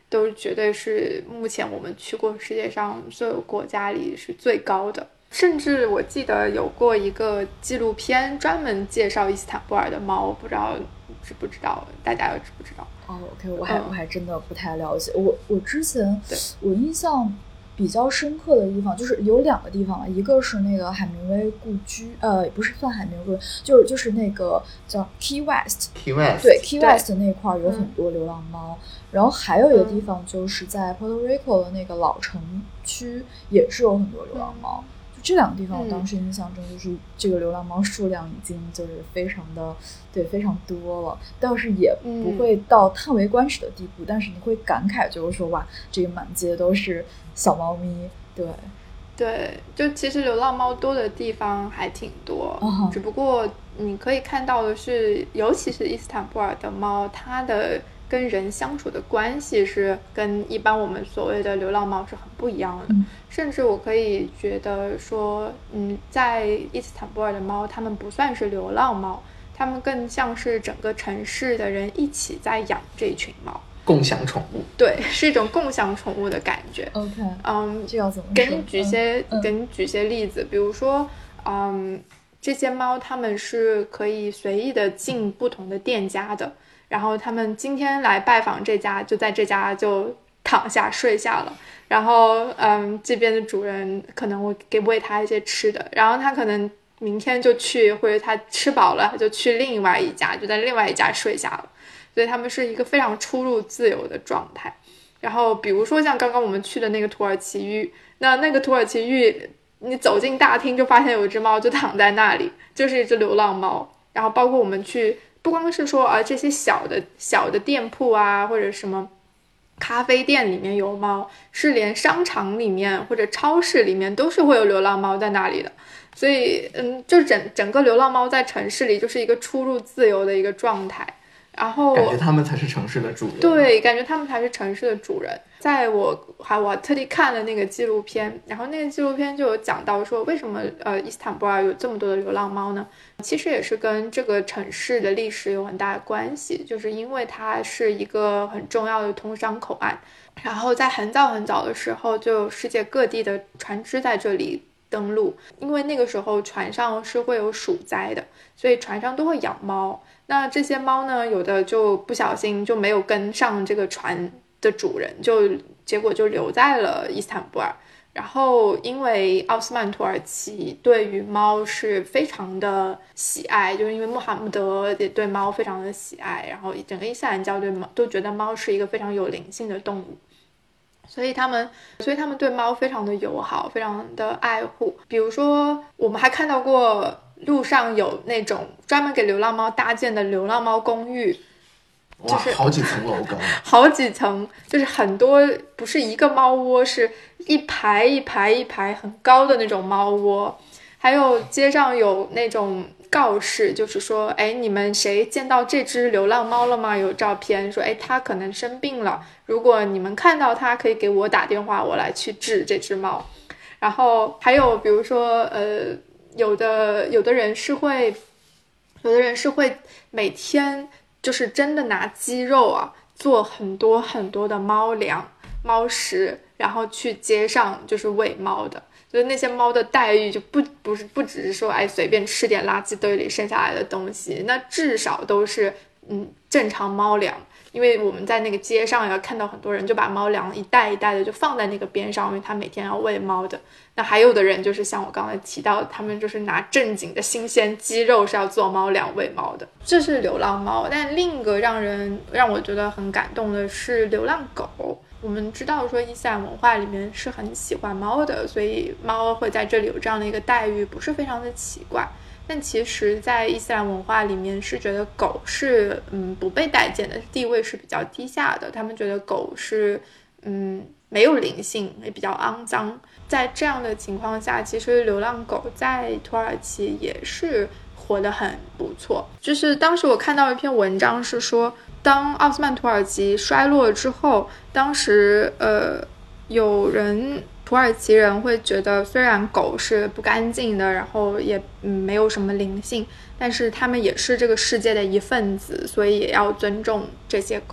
Speaker 2: 都绝对是目前我们去过世界上所有国家里是最高的。甚至我记得有过一个纪录片专门介绍伊斯坦布尔的猫，不知道知不知道，大家又知不知道？
Speaker 4: 哦 ，OK， 我还、嗯、我还真的不太了解。我我之前我印象比较深刻的地方就是有两个地方吧，一个是那个海明威故居，呃，不是算海明威，就是就是那个叫 Key West，Key
Speaker 3: West，
Speaker 4: 对 Key West 那块有很多流浪猫、嗯，然后还有一个地方就是在 Puerto Rico 的那个老城区也是有很多流浪猫。嗯，这两个地方我当时印象中就是这个流浪猫数量已经就是非常的对非常多了，倒是也不会到叹为观止的地步、嗯、但是你会感慨就是说哇，这个满街都是小猫咪。对
Speaker 2: 对，就其实流浪猫多的地方还挺多、uh-huh. 只不过你可以看到的是尤其是伊斯坦布尔的猫，它的跟人相处的关系是跟一般我们所谓的流浪猫是很不一样的、嗯、甚至我可以觉得说嗯，在伊斯坦布尔的猫它们不算是流浪猫，它们更像是整个城市的人一起在养这群猫，
Speaker 3: 共享宠物。
Speaker 2: 对，是一种共享宠物的感觉。
Speaker 4: OK，
Speaker 2: 嗯，
Speaker 4: 这要怎么说？
Speaker 2: 给你举些、
Speaker 4: 嗯、
Speaker 2: 给你举些例子，比如说嗯，这些猫它们是可以随意的进不同的店家的，然后他们今天来拜访这家，就在这家就躺下睡下了，然后嗯，这边的主人可能会给喂他一些吃的，然后他可能明天就去，或者他吃饱了他就去另外一家，就在另外一家睡下了，所以他们是一个非常出入自由的状态。然后比如说像刚刚我们去的那个土耳其浴，那那个土耳其浴你走进大厅就发现有一只猫就躺在那里，就是一只流浪猫。然后包括我们去不光是说啊这些小的小的店铺啊，或者什么咖啡店里面有猫，是连商场里面或者超市里面都是会有流浪猫在那里的。所以嗯，就整整个流浪猫在城市里就是一个出入自由的一个状态，然后
Speaker 3: 感觉他们才是城市的主人。
Speaker 2: 对，感觉他们才是城市的主人。在我还我特地看了那个纪录片，然后那个纪录片就有讲到说为什么呃伊斯坦布尔有这么多的流浪猫呢？其实也是跟这个城市的历史有很大的关系，就是因为它是一个很重要的通商口岸，然后在很早很早的时候就有世界各地的船只在这里登陆，因为那个时候船上是会有鼠灾的，所以船上都会养猫。那这些猫呢，有的就不小心就没有跟上这个船的主人，就结果就留在了伊斯坦布尔。然后因为奥斯曼土耳其对于猫是非常的喜爱，就是因为穆罕默德也对猫非常的喜爱，然后整个伊斯兰教对猫都觉得猫是一个非常有灵性的动物，所以他们所以他们对猫非常的友好，非常的爱护。比如说我们还看到过路上有那种专门给流浪猫搭建的流浪猫公寓，
Speaker 3: 哇，就是好几层楼高，
Speaker 2: 好几层，就是很多，不是一个猫窝，是一排一排一排很高的那种猫窝。还有街上有那种告示，就是说哎，你们谁见到这只流浪猫了吗？有照片说哎，它可能生病了，如果你们看到它可以给我打电话，我来去治这只猫。然后还有比如说呃有的有的人是会有的人是会每天就是真的拿鸡肉啊做很多很多的猫粮猫食，然后去街上就是喂猫的。所以那些猫的待遇就不不是不只是说哎随便吃点垃圾堆里剩下来的东西，那至少都是嗯正常猫粮。因为我们在那个街上要看到很多人就把猫粮一袋一袋的就放在那个边上，因为他每天要喂猫的。那还有的人就是像我刚才提到，他们就是拿正经的新鲜鸡肉是要做猫粮喂猫的。这是流浪猫。但另一个让人让我觉得很感动的是流浪狗。我们知道说伊斯兰文化里面是很喜欢猫的，所以猫会在这里有这样的一个待遇不是非常的奇怪。但其实在伊斯兰文化里面是觉得狗是嗯不被待见的，地位是比较低下的，他们觉得狗是嗯没有灵性，也比较肮脏。在这样的情况下，其实流浪狗在土耳其也是活得很不错。就是当时我看到一篇文章是说，当奥斯曼土耳其衰落之后，当时呃有人土耳其人会觉得虽然狗是不干净的，然后也、嗯、没有什么灵性，但是他们也是这个世界的一份子，所以也要尊重这些狗。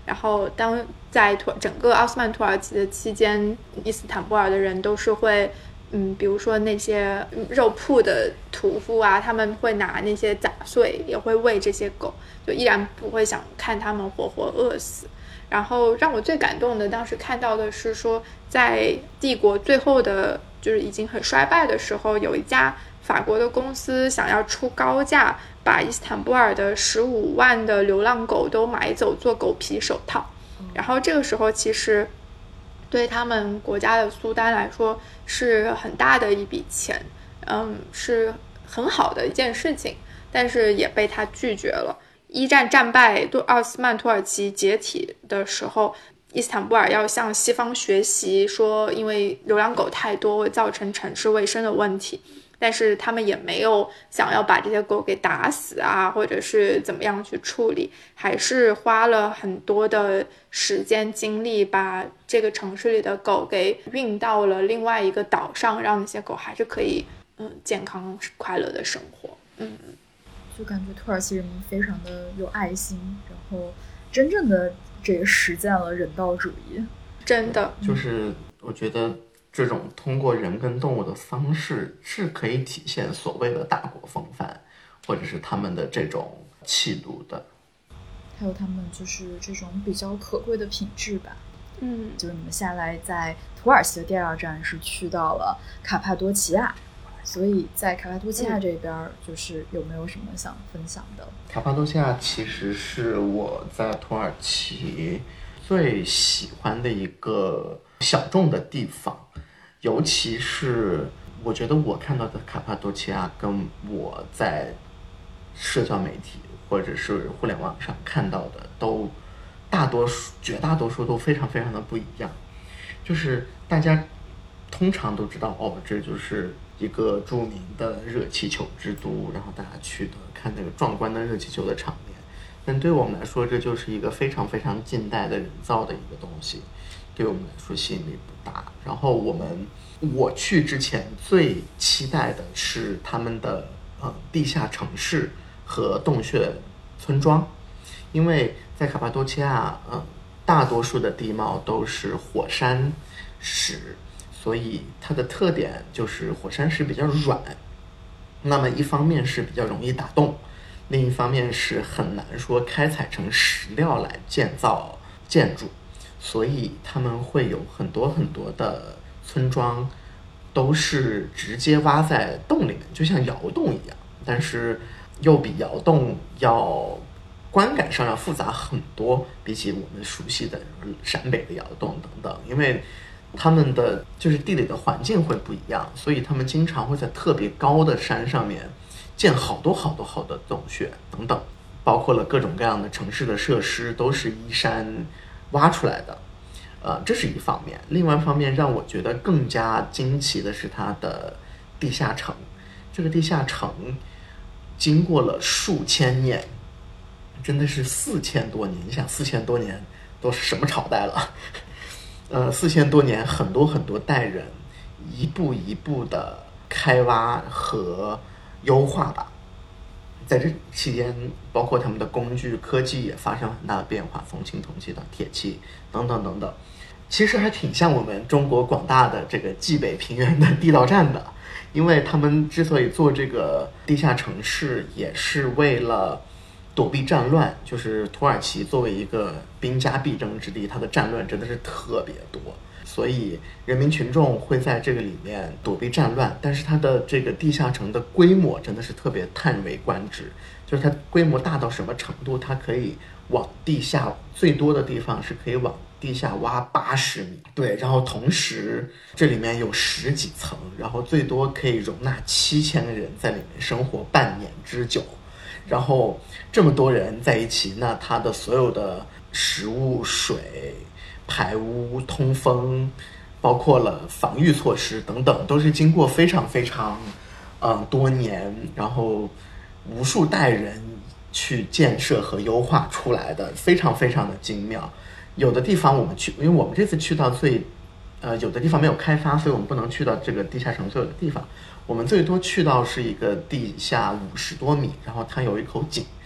Speaker 2: 然后当在土整个奥斯曼土耳其的期间，伊斯坦布尔的人都是会嗯，比如说那些肉铺的屠夫啊，他们会拿那些杂碎也会喂这些狗，就依然不会想看他们活活饿死。然后让我最感动的当时看到的是说，在帝国最后的就是已经很衰败的时候，有一家法国的公司想要出高价把伊斯坦布尔的十五万的流浪狗都买走做狗皮手套。然后这个时候其实对他们国家的苏丹来说是很大的一笔钱，嗯，是很好的一件事情，但是也被他拒绝了。一战战败，奥斯曼土耳其解体的时候，伊斯坦布尔要向西方学习，说因为流浪狗太多会造成城市卫生的问题，但是他们也没有想要把这些狗给打死啊，或者是怎么样去处理，还是花了很多的时间精力把这个城市里的狗给运到了另外一个岛上，让那些狗还是可以嗯健康快乐的生活。嗯，
Speaker 4: 就感觉土耳其人民非常的有爱心，然后真正的这个实践了人道主义。
Speaker 2: 真的
Speaker 3: 就是我觉得这种通过人跟动物的方式是可以体现所谓的大国风范，或者是他们的这种气度的，
Speaker 4: 还有他们就是这种比较可贵的品质吧。
Speaker 2: 嗯，
Speaker 4: 就是你们下来在土耳其的第二站是去到了卡帕多奇亚，所以在卡帕多奇亚这边就是有没有什么想分享的？
Speaker 3: 卡帕多奇亚其实是我在土耳其最喜欢的一个小众的地方，尤其是我觉得我看到的卡帕多奇亚跟我在社交媒体或者是互联网上看到的都大多数绝大多数都非常非常的不一样。就是大家通常都知道，哦，这就是一个著名的热气球之都，然后大家去的看那个壮观的热气球的场面，但对我们来说这就是一个非常非常近代的人造的一个东西，对我们来说吸引力不大。然后我们我去之前最期待的是他们的呃地下城市和洞穴村庄，因为在卡帕多奇亚呃大多数的地貌都是火山石，所以它的特点就是火山石比较软，那么一方面是比较容易打洞，另一方面是很难说开采成石料来建造建筑，所以他们会有很多很多的村庄都是直接挖在洞里面，就像窑洞一样，但是又比窑洞要观感上要复杂很多，比起我们熟悉的陕北的窑洞等等，因为他们的就是地理的环境会不一样，所以他们经常会在特别高的山上面建好多好多好多洞穴等等，包括了各种各样的城市的设施都是依山挖出来的，呃，这是一方面。另外一方面让我觉得更加惊奇的是它的地下城，这个地下城经过了数千年，真的是四千多年，你想四千多年都是什么朝代了？呃，四千多年，很多很多代人一步一步的开挖和优化吧。在这期间，包括他们的工具科技也发生很大的变化，从青铜器到铁器等等等等，其实还挺像我们中国广大的这个冀北平原的地道战的。因为他们之所以做这个地下城市，也是为了躲避战乱，就是土耳其作为一个兵家必争之地，它的战乱真的是特别多，所以人民群众会在这个里面躲避战乱，但是它的这个地下城的规模真的是特别叹为观止，就是它规模大到什么程度，它可以往地下最多的地方是可以往地下挖八十米，对，然后同时这里面有十几层，然后最多可以容纳七千个人在里面生活半年之久。然后这么多人在一起，那它的所有的食物、水、排污、通风，包括了防御措施等等，都是经过非常非常嗯多年，然后无数代人去建设和优化出来的，非常非常的精妙。有的地方我们去，因为我们这次去到最呃有的地方没有开发，所以我们不能去到这个地下城所有的地方，我们最多去到是一个地下五十多米，然后它有一口井，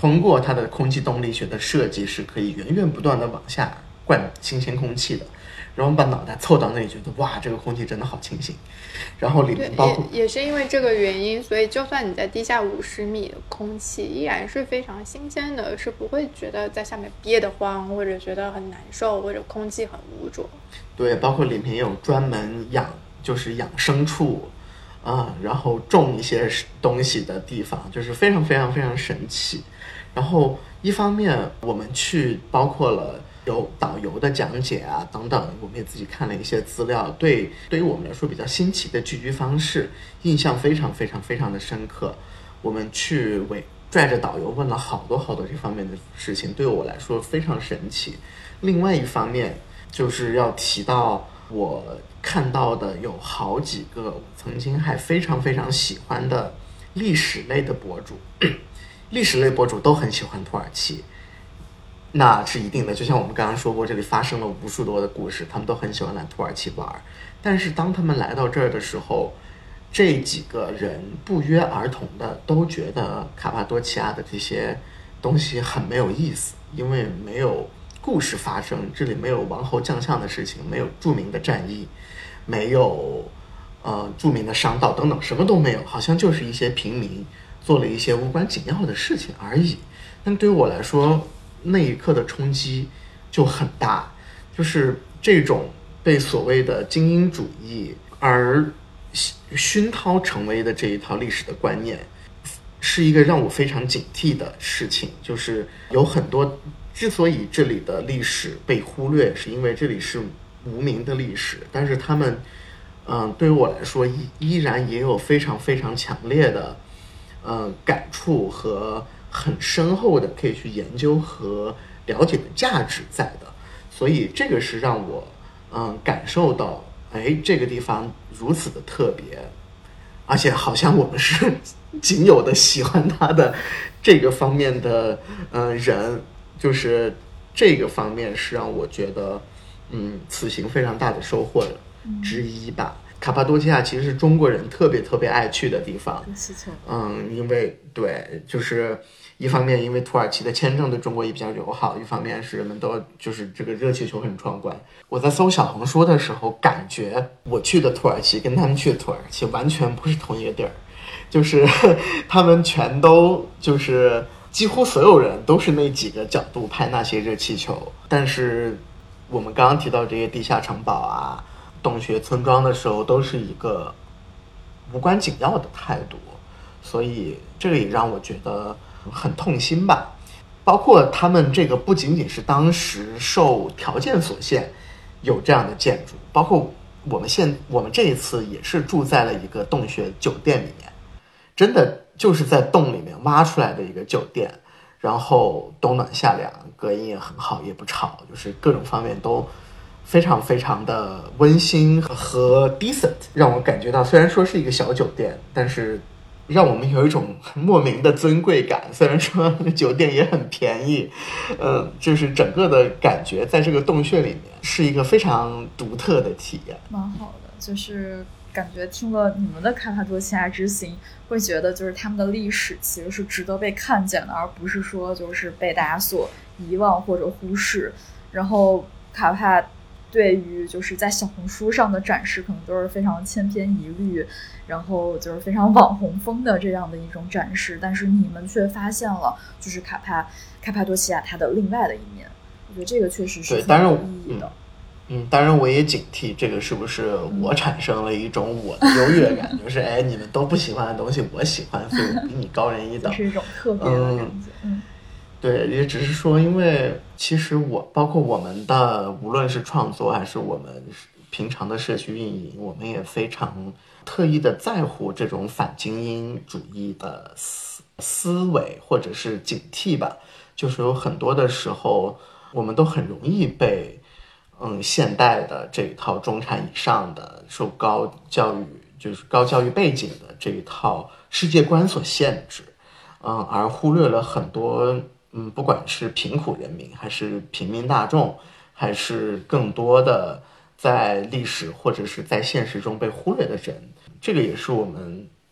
Speaker 3: 通过它的空气动力学的设计是可以源源不断的往下灌新鲜空气的，然后把脑袋凑到那里，觉得哇，这个空气真的好清新。然后里面包括
Speaker 2: 也也是因为这个原因，所以就算你在地下五十米的空气依然是非常新鲜的，是不会觉得在下面憋得慌，或者觉得很难受，或者空气很污浊。
Speaker 3: 对，包括里面有专门养就是养牲畜啊、嗯，然后种一些东西的地方，就是非常非常非常神奇。然后一方面我们去包括了有导游的讲解啊等等，我们也自己看了一些资料，对对于我们来说比较新奇的聚居方式印象非常非常非常的深刻。我们去为拽着导游问了好多好多这方面的事情，对我来说非常神奇。另外一方面就是要提到我看到的有好几个我曾经还非常非常喜欢的历史类的博主，历史类博主都很喜欢土耳其，那是一定的。就像我们刚刚说过，这里发生了无数多的故事，他们都很喜欢来土耳其玩。但是当他们来到这儿的时候，这几个人不约而同的都觉得卡帕多奇亚的这些东西很没有意思，因为没有故事发生，这里没有王侯将相的事情，没有著名的战役，没有呃著名的商道等等，什么都没有，好像就是一些平民做了一些无关紧要的事情而已。但对于我来说，那一刻的冲击就很大，就是这种被所谓的精英主义而熏陶成为的这一套历史的观念，是一个让我非常警惕的事情。就是有很多之所以这里的历史被忽略，是因为这里是无名的历史，但是他们嗯，对于我来说依依然也有非常非常强烈的嗯感触和很深厚的可以去研究和了解的价值在的。所以这个是让我嗯感受到，哎，这个地方如此的特别，而且好像我们是仅有的喜欢它的这个方面的嗯人，就是这个方面是让我觉得嗯此行非常大的收获之一吧。卡帕多奇亚其实是中国人特别特别爱去的地方，嗯，因为对，就是一方面因为土耳其的签证对中国也比较友好，一方面是人们都就是这个热气球很壮观。我在搜小红书的时候，感觉我去的土耳其跟他们去的土耳其完全不是同一个地儿，就是他们全都就是几乎所有人都是那几个角度拍那些热气球，但是我们刚刚提到这些地下城堡啊、洞穴村庄的时候，都是一个无关紧要的态度，所以这个也让我觉得很痛心吧。包括他们这个不仅仅是当时受条件所限有这样的建筑，包括我们现我们这一次也是住在了一个洞穴酒店里面，真的就是在洞里面挖出来的一个酒店，然后冬暖夏凉，隔音也很好，也不吵，就是各种方面都非常非常的温馨和 decent， 让我感觉到虽然说是一个小酒店，但是让我们有一种莫名的尊贵感。虽然说酒店也很便宜，嗯，就是整个的感觉在这个洞穴里面是一个非常独特的体验，
Speaker 4: 蛮好的。就是感觉听了你们的卡帕多奇亚之行，会觉得就是他们的历史其实是值得被看见的，而不是说就是被大家所遗忘或者忽视。然后卡帕对于就是在小红书上的展示可能都是非常千篇一律，然后就是非常网红风的这样的一种展示，但是你们却发现了就是卡帕卡帕多奇亚它的另外的一面，我觉得这个确实是很有意义的。
Speaker 3: 嗯，当然我也警惕这个是不是我产生了一种我的优越感，就是哎，你们都不喜欢的东西我喜欢，所以我比你高人一等，
Speaker 4: 这是一种特别的感觉。嗯，
Speaker 3: 对，也只是说，因为其实我包括我们的无论是创作还是我们平常的社区运营，我们也非常特意的在乎这种反精英主义的思思维或者是警惕吧。就是有很多的时候，我们都很容易被嗯现代的这一套中产以上的受高教育就是高教育背景的这一套世界观所限制，嗯，而忽略了很多嗯，不管是贫苦人民还是平民大众，还是更多的在历史或者是在现实中被忽略的人。这个也是我们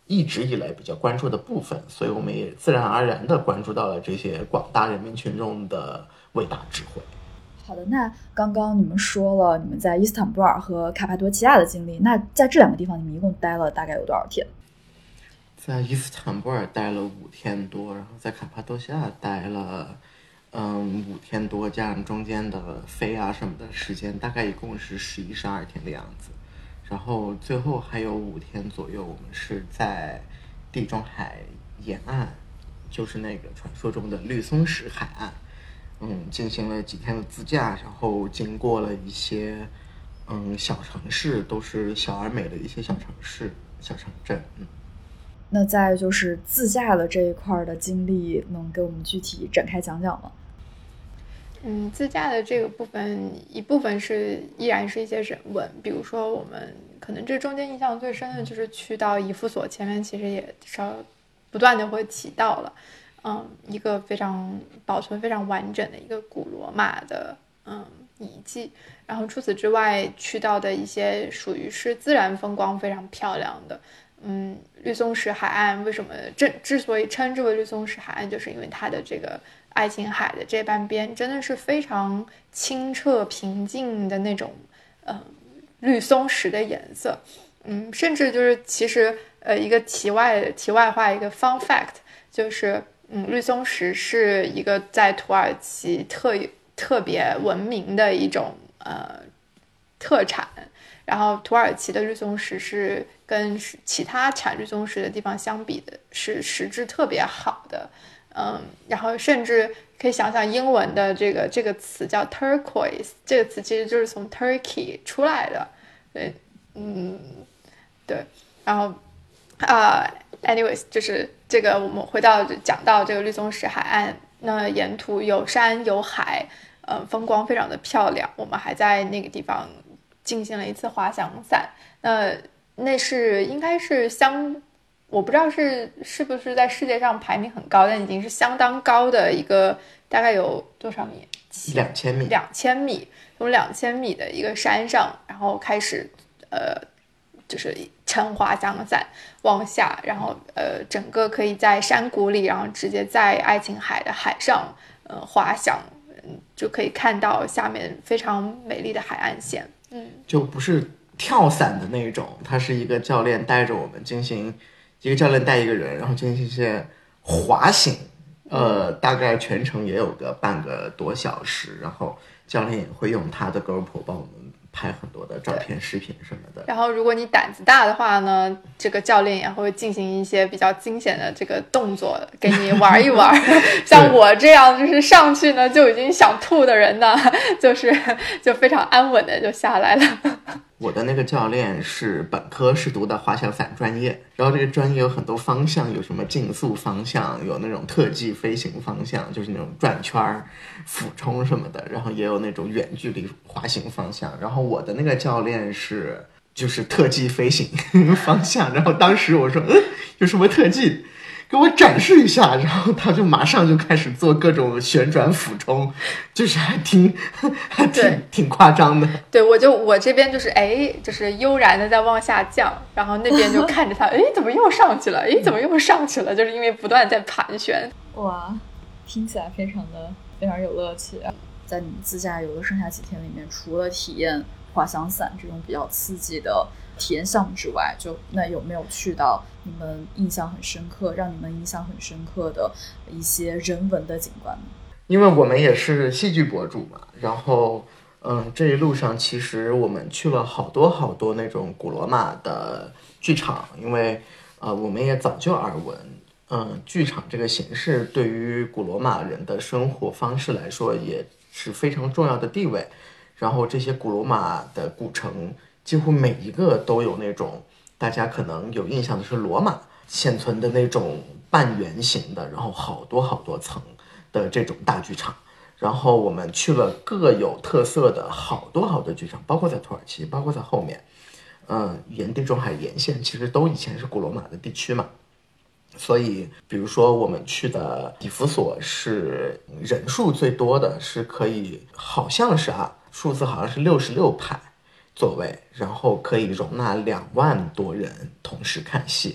Speaker 3: 一直以来比较关注的部分，所以我们也自然而然地关注到了这些广大人民群众的伟大智慧。
Speaker 4: 好的，那刚刚你们说了你们在伊斯坦布尔和卡帕多奇亚的经历，那在这两个地方你们一共待了大概有多少天？
Speaker 3: 在伊斯坦布尔待了五天多，然后在卡帕多西亚待了嗯五天多，加上中间的飞啊什么的时间，大概一共是十一十二天的样子。然后最后还有五天左右，我们是在地中海沿岸，就是那个传说中的绿松石海岸，嗯，进行了几天的自驾，然后经过了一些嗯小城市，都是小而美的一些小城市、小城镇。嗯，
Speaker 4: 那在就是自驾的这一块的经历，能给我们具体展开讲讲吗？
Speaker 2: 嗯，自驾的这个部分，一部分是依然是一些人文，比如说我们可能这中间印象最深的就是去到以弗所，前面其实也稍不断的会提到了，嗯，一个非常保存非常完整的一个古罗马的嗯遗迹。然后除此之外，去到的一些属于是自然风光非常漂亮的，嗯，绿松石海岸为什么这之所以称之为绿松石海岸，就是因为它的这个爱琴海的这半边真的是非常清澈平静的那种呃绿松石的颜色。嗯，甚至就是其实呃一个题外题外话一个 fun fact 就是嗯绿松石是一个在土耳其特特别闻名的一种呃特产，然后土耳其的绿松石是跟其他产绿松石的地方相比的是实质特别好的。嗯，然后甚至可以想想英文的这个这个词叫 turquoise， 这个词其实就是从 Turkey 出来的。对，嗯，对，然后啊、uh, ，anyways， 就是这个我们回到讲到这个绿松石海岸，那沿途有山有海，呃，风光非常的漂亮。我们还在那个地方进行了一次滑翔伞，那那是应该是相。我不知道是是不是在世界上排名很高，但已经是相当高的一个，大概有多少米？
Speaker 3: 两千米。
Speaker 2: 两千米，从两千米的一个山上，然后开始，呃，就是撑滑翔伞往下，然后呃，整个可以在山谷里，然后直接在爱琴海的海上，呃，滑翔，嗯，就可以看到下面非常美丽的海岸线。嗯，
Speaker 3: 就不是跳伞的那种，它是一个教练带着我们进行。一个教练带一个人，然后进行一些滑行，呃，大概全程也有个半个多小时，然后教练也会用他的 GoPro 帮我们拍很多的照片、视频什么的。
Speaker 2: 然后，如果你胆子大的话呢，这个教练也会进行一些比较惊险的这个动作，给你玩一玩。像我这样就是上去呢就已经想吐的人呢，就是就非常安稳的就下来了。
Speaker 3: 我的那个教练是本科是读的滑翔伞专业，然后这个专业有很多方向，有什么竞速方向，有那种特技飞行方向，就是那种转圈、俯冲什么的，然后也有那种远距离滑行方向。然后我的那个教练是就是特技飞行方向，然后当时我说，嗯，有什么特技？给我展示一下，然后他就马上就开始做各种旋转俯冲，就是还挺还挺挺夸张的。
Speaker 2: 对，我就我这边就是哎，就是悠然的在往下降，然后那边就看着他，哎，怎么又上去了？哎，怎么又上去了？就是因为不断在盘旋。
Speaker 4: 哇，听起来非常的非常有乐趣。在你们自驾游的剩下几天里面，除了体验滑翔伞这种比较刺激的体验项目之外，就那有没有去到你们印象很深刻让你们印象很深刻的一些人文的景观呢？
Speaker 3: 因为我们也是戏剧博主嘛，然后嗯，这一路上其实我们去了好多好多那种古罗马的剧场，因为呃我们也早就耳闻，嗯，剧场这个形式对于古罗马人的生活方式来说也是非常重要的地位。然后这些古罗马的古城几乎每一个都有那种大家可能有印象的是罗马现存的那种半圆形的，然后好多好多层的这种大剧场。然后我们去了各有特色的好多好多剧场，包括在土耳其，包括在后面嗯，沿地中海沿线其实都以前是古罗马的地区嘛。所以比如说我们去的以弗所是人数最多的，是可以好像是啊数字好像是六十六排座位，然后可以容纳两万多人同时看戏。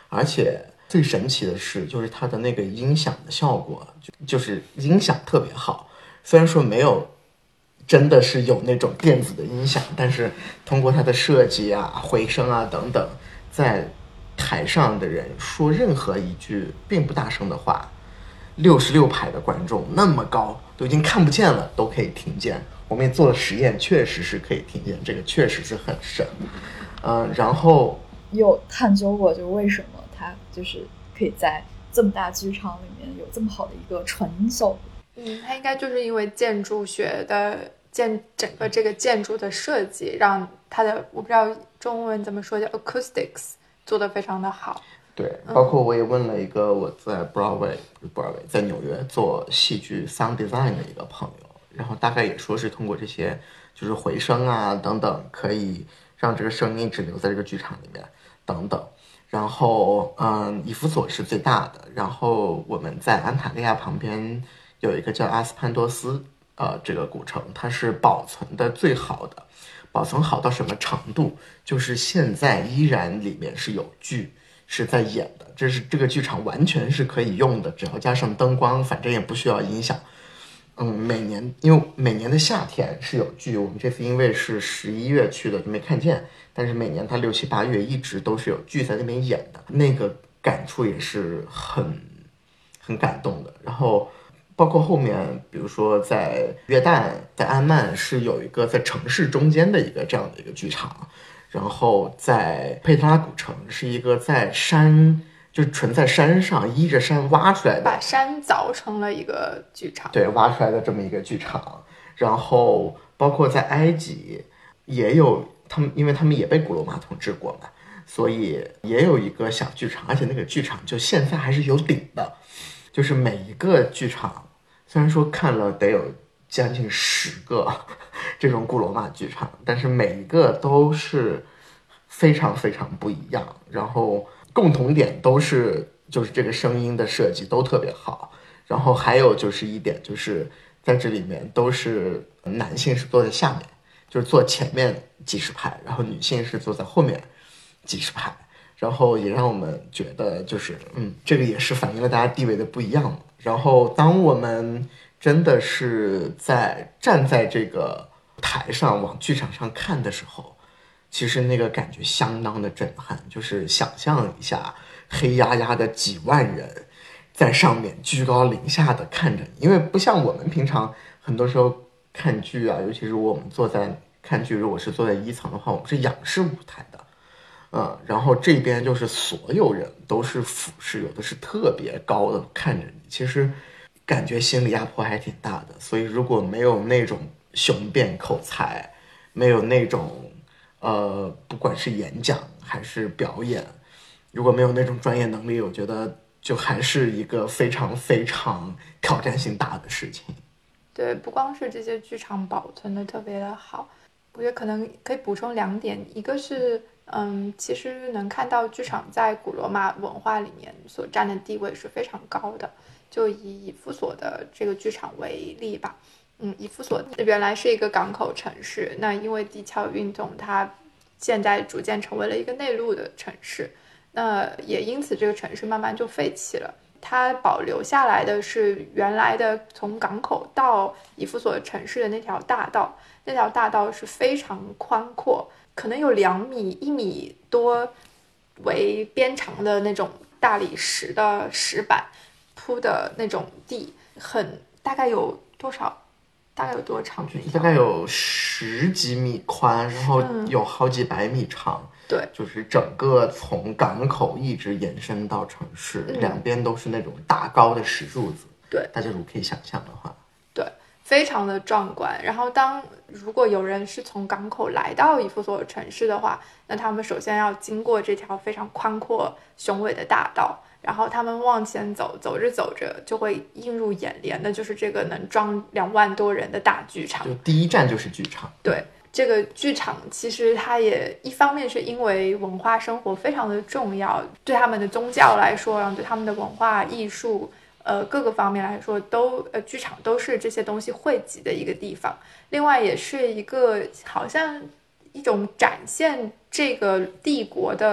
Speaker 3: 而且最神奇的是，就是它的那个音响的效果，就就是音响特别好。虽然说没有真的是有那种电子的音响，但是通过它的设计啊、回声啊等等，在台上的人说任何一句并不大声的话，六十六排的观众那么高，都已经看不见了，都可以听见。我们也做了实验，确实是可以听见，这个确实是很神。嗯、呃，然后
Speaker 4: 有探究过，就为什么它就是可以在这么大剧场里面有这么好的一个传音效果？
Speaker 2: 嗯，它应该就是因为建筑学的建整个这个建筑的设计，让它的我不知道中文怎么说叫 acoustics 做得非常的好。
Speaker 3: 对，包括我也问了一个我在 Broadway Broadway 在纽约做戏剧 sound design 的一个朋友，然后大概也说是通过这些就是回声啊等等，可以让这个声音只留在这个剧场里面等等。然后嗯，以弗所是最大的，然后我们在安塔利亚旁边有一个叫阿斯潘多斯呃这个古城，它是保存的最好的，保存好到什么程度，就是现在依然里面是有剧是在演的，这是这个剧场完全是可以用的，只要加上灯光，反正也不需要音响。嗯，每年因为每年的夏天是有剧，我们这次因为是十一月去的就没看见，但是每年它六七八月一直都是有剧在那边演的，那个感触也是很很感动的。然后包括后面比如说在约旦在安曼是有一个在城市中间的一个这样的一个剧场，然后在佩特拉古城是一个在山就是纯在山上依着山挖出来的，
Speaker 2: 把山凿成了一个剧场，
Speaker 3: 对，挖出来的这么一个剧场。然后包括在埃及也有他们，因为他们也被古罗马统治过嘛，所以也有一个小剧场，而且那个剧场就现在还是有顶的，就是每一个剧场虽然说看了得有将近十个这种古罗马剧场，但是每一个都是非常非常不一样，然后共同点都是就是这个声音的设计都特别好。然后还有就是一点就是在这里面都是男性是坐在下面，就是坐前面几十排，然后女性是坐在后面几十排，然后也让我们觉得就是嗯，这个也是反映了大家地位的不一样嘛。然后当我们真的是在站在这个台上往剧场上看的时候，其实那个感觉相当的震撼，就是想象一下黑压压的几万人在上面居高临下的看着你，因为不像我们平常很多时候看剧啊，尤其是我们坐在看剧，如果是坐在一层的话，我们是仰视舞台的，嗯，然后这边就是所有人都是俯视，有的是特别高的看着你，其实感觉心理压迫还挺大的。所以如果没有那种雄辩口才，没有那种呃，不管是演讲还是表演，如果没有那种专业能力，我觉得就还是一个非常非常挑战性大的事情。
Speaker 2: 对，不光是这些剧场保存的特别的好，我觉得可能可以补充两点，一个是嗯，其实能看到剧场在古罗马文化里面所占的地位是非常高的。就以以弗所的这个剧场为例吧，嗯，以弗所原来是一个港口城市，那因为地壳运动，它现在逐渐成为了一个内陆的城市，那也因此这个城市慢慢就废弃了。它保留下来的是原来的从港口到以弗所城市的那条大道，那条大道是非常宽阔，可能有两米一米多为边长的那种大理石的石板铺的那种地，很大概有多少？大概有多长？
Speaker 3: 大概有十几米宽，然后有好几百米长。嗯、
Speaker 2: 对，
Speaker 3: 就是整个从港口一直延伸到城市，嗯、两边都是那种大高的石柱子。
Speaker 2: 对，
Speaker 3: 大家如果可以想象的话，
Speaker 2: 对，非常的壮观。然后当如果有人是从港口来到以弗所城市的话，那他们首先要经过这条非常宽阔雄伟的大道。然后他们往前走，走着走着就会映入眼帘的就是这个能装两万多人的大剧场，
Speaker 3: 就第一站就是剧场。
Speaker 2: 对，这个剧场其实它也一方面是因为文化生活非常的重要，对他们的宗教来说，然后对他们的文化艺术呃各个方面来说都呃剧场都是这些东西汇集的一个地方。另外也是一个好像一种展现这个帝国的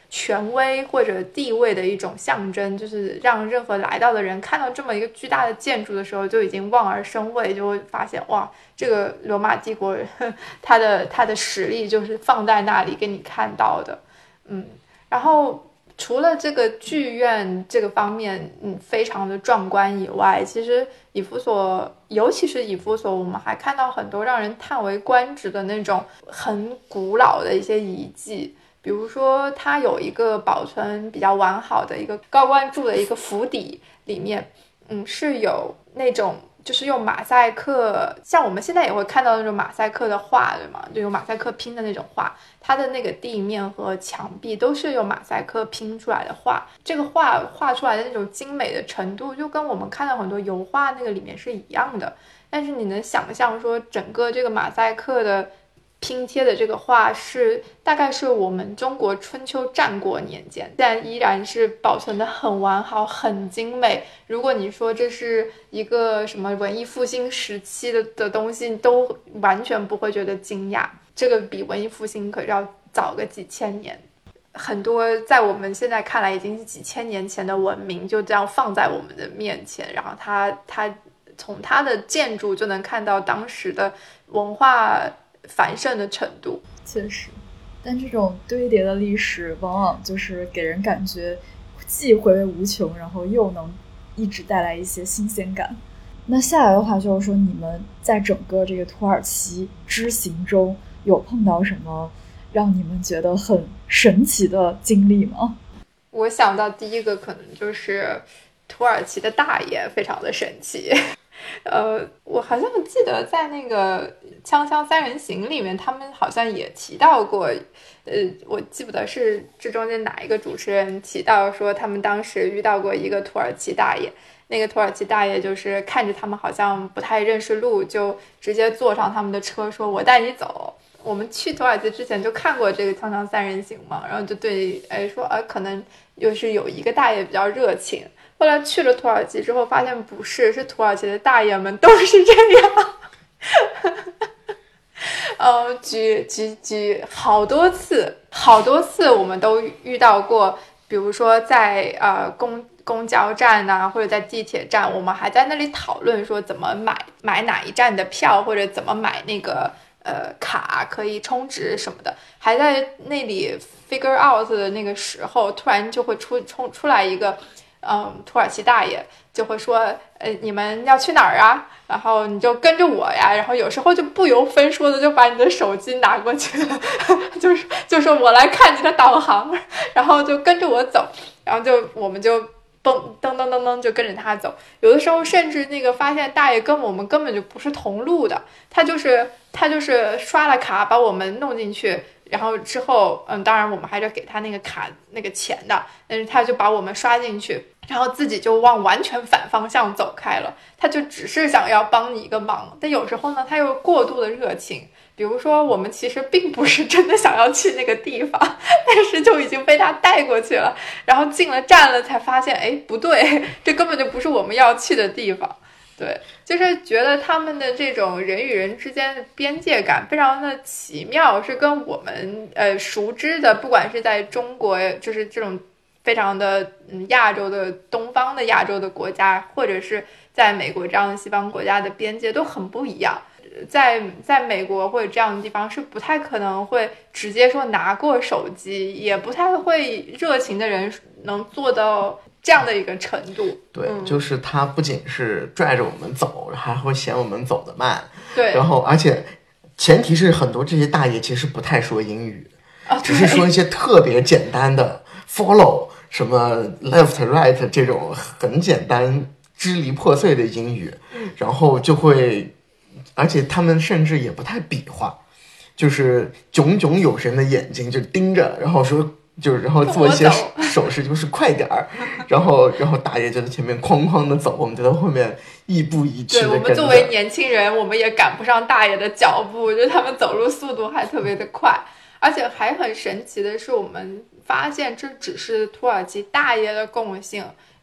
Speaker 2: 权威或者地位的一种象征，就是让任何来到的人看到这么一个巨大的建筑的时候就已经望而生畏，就会发现哇，这个罗马帝国它的它的实力就是放在那里给你看到的。嗯，然后除了这个剧院这个方面嗯非常的壮观以外，其实以弗所尤其是以弗所我们还看到很多让人叹为观止的那种很古老的一些遗迹。比如说它有一个保存比较完好的一个高关注的一个府邸里面，嗯，是有那种就是用马赛克，像我们现在也会看到那种马赛克的画，对吗？就用马赛克拼的那种画，它的那个地面和墙壁都是用马赛克拼出来的画，这个画画出来的那种精美的程度就跟我们看到很多油画那个里面是一样的。但是你能想象说整个这个马赛克的拼贴的这个画是大概是我们中国春秋战国年间，但依然是保存的很完好很精美。如果你说这是一个什么文艺复兴时期的的东西，都完全不会觉得惊讶，这个比文艺复兴可要早个几千年。很多在我们现在看来已经是几千年前的文明就这样放在我们的面前，然后它它从它的建筑就能看到当时的文化繁盛的程度。
Speaker 4: 确实，但这种堆叠的历史往往就是给人感觉既回味无穷，然后又能一直带来一些新鲜感。那下来的话就是说，你们在整个这个土耳其之行中有碰到什么让你们觉得很神奇的经历吗？
Speaker 2: 我想到第一个可能就是土耳其的大爷非常的神奇。呃，我好像记得在那个《锵锵三人行》里面，他们好像也提到过，呃，我记不得是这中间哪一个主持人提到说，他们当时遇到过一个土耳其大爷，那个土耳其大爷就是看着他们好像不太认识路，就直接坐上他们的车，说我带你走。我们去土耳其之前就看过这个《锵锵三人行》嘛，然后就对，哎，说呃，可能又是有一个大爷比较热情。后来去了土耳其之后发现不是，是土耳其的大爷们都是这样。呃，举举举好多次好多次我们都遇到过，比如说在呃公公交站啊，或者在地铁站，我们还在那里讨论说怎么买买哪一站的票，或者怎么买那个呃卡可以充值什么的，还在那里 figure out 的那个时候，突然就会出冲出来一个嗯，土耳其大爷就会说，呃，你们要去哪儿啊？然后你就跟着我呀。然后有时候就不由分说的就把你的手机拿过去了，就是就说我来看你的导航，然后就跟着我走，然后就我们就蹦噔噔噔噔就跟着他走。有的时候甚至那个发现大爷跟我们根本就不是同路的，他就是他就是刷了卡把我们弄进去。然后之后，嗯，当然我们还是给他那个卡那个钱的，但是他就把我们刷进去，然后自己就往完全反方向走开了。他就只是想要帮你一个忙，但有时候呢，他又过度的热情。比如说，我们其实并不是真的想要去那个地方，但是就已经被他带过去了。然后进了站了，才发现，哎，不对，这根本就不是我们要去的地方。对，就是觉得他们的这种人与人之间的边界感非常的奇妙，是跟我们呃熟知的，不管是在中国，就是这种非常的嗯亚洲的东方的亚洲的国家，或者是在美国这样的西方国家的边界都很不一样。在在美国或者这样的地方是不太可能会直接说拿过手机，也不太会热情的人能做到这样的一个程度。
Speaker 3: 对、
Speaker 2: 嗯、
Speaker 3: 就是他不仅是拽着我们走，还会嫌我们走得慢。
Speaker 2: 对，
Speaker 3: 然后而且前提是很多这些大爷其实不太说英语、哦、只是说一些特别简单的 follow 什么 left right 这种很简单支离破碎的英语，然后就会，而且他们甚至也不太比划，就是炯炯有神的眼睛就盯着，然后说就然后做一些手势，就是快点儿，然后然后大爷就在前面哐哐的走，我们就在后面亦步亦趋的跟着。
Speaker 2: 对，我们作为年轻人，我们也赶不上大爷的脚步，就他们走路速度还特别的快。而且还很神奇的是，我们发现这只是土耳其大爷的共性，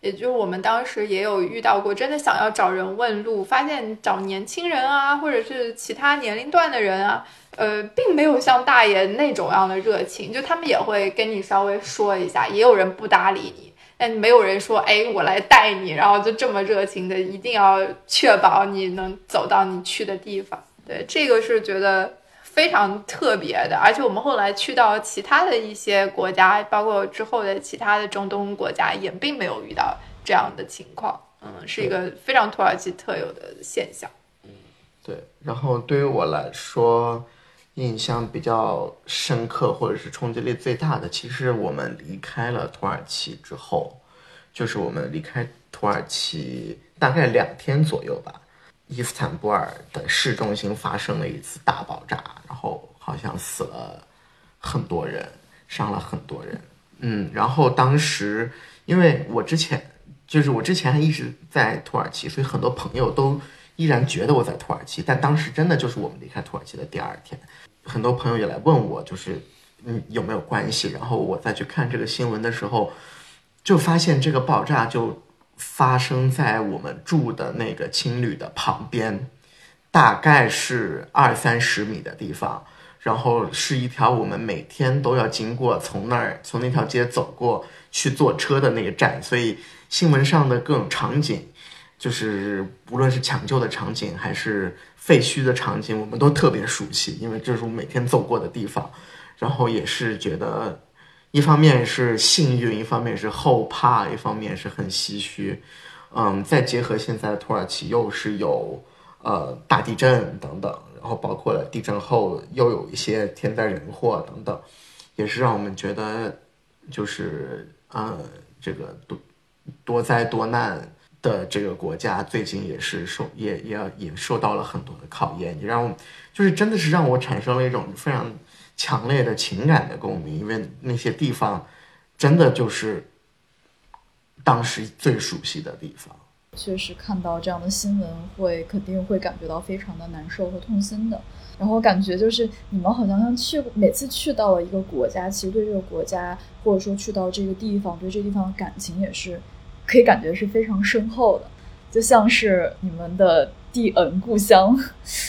Speaker 2: 也就是我们当时也有遇到过，真的想要找人问路，发现找年轻人啊，或者是其他年龄段的人啊，呃，并没有像大爷那种样的热情，就他们也会跟你稍微说一下，也有人不搭理你，但没有人说，哎，我来带你，然后就这么热情的，一定要确保你能走到你去的地方。对，这个是觉得非常特别的，而且我们后来去到其他的一些国家，包括之后的其他的中东国家，也并没有遇到这样的情况。嗯，是一个非常土耳其特有的现象。
Speaker 3: 对，然后对于我来说，印象比较深刻或者是冲击力最大的，其实我们离开了土耳其之后，就是我们离开土耳其大概两天左右吧，伊斯坦布尔的市中心发生了一次大爆炸，然后好像死了很多人，伤了很多人。嗯，然后当时因为我之前就是我之前还一直在土耳其，所以很多朋友都依然觉得我在土耳其，但当时真的就是我们离开土耳其的第二天，很多朋友也来问我，就是嗯有没有关系。然后我再去看这个新闻的时候，就发现这个爆炸就发生在我们住的那个青旅的旁边，大概是二三十米的地方，然后是一条我们每天都要经过，从那儿从那条街走过去坐车的那个站，所以新闻上的各种场景，就是无论是抢救的场景还是废墟的场景，我们都特别熟悉，因为这是我们每天走过的地方。然后也是觉得一方面是幸运，一方面是后怕，一方面是很唏嘘。嗯，再结合现在土耳其又是有呃大地震等等，然后包括了地震后又有一些天灾人祸等等，也是让我们觉得就是呃这个多多灾多难的这个国家最近也是受也也也受到了很多的考验，也让我就是真的是让我产生了一种非常强烈的情感的共鸣，因为那些地方真的就是当时最熟悉的地方。
Speaker 4: 确实看到这样的新闻会肯定会感觉到非常的难受和痛心的。然后感觉就是你们好像像去每次去到了一个国家，其实对这个国家或者说去到这个地方，对这个地方的感情也是可以感觉是非常深厚的，就像是你们的地恩故乡。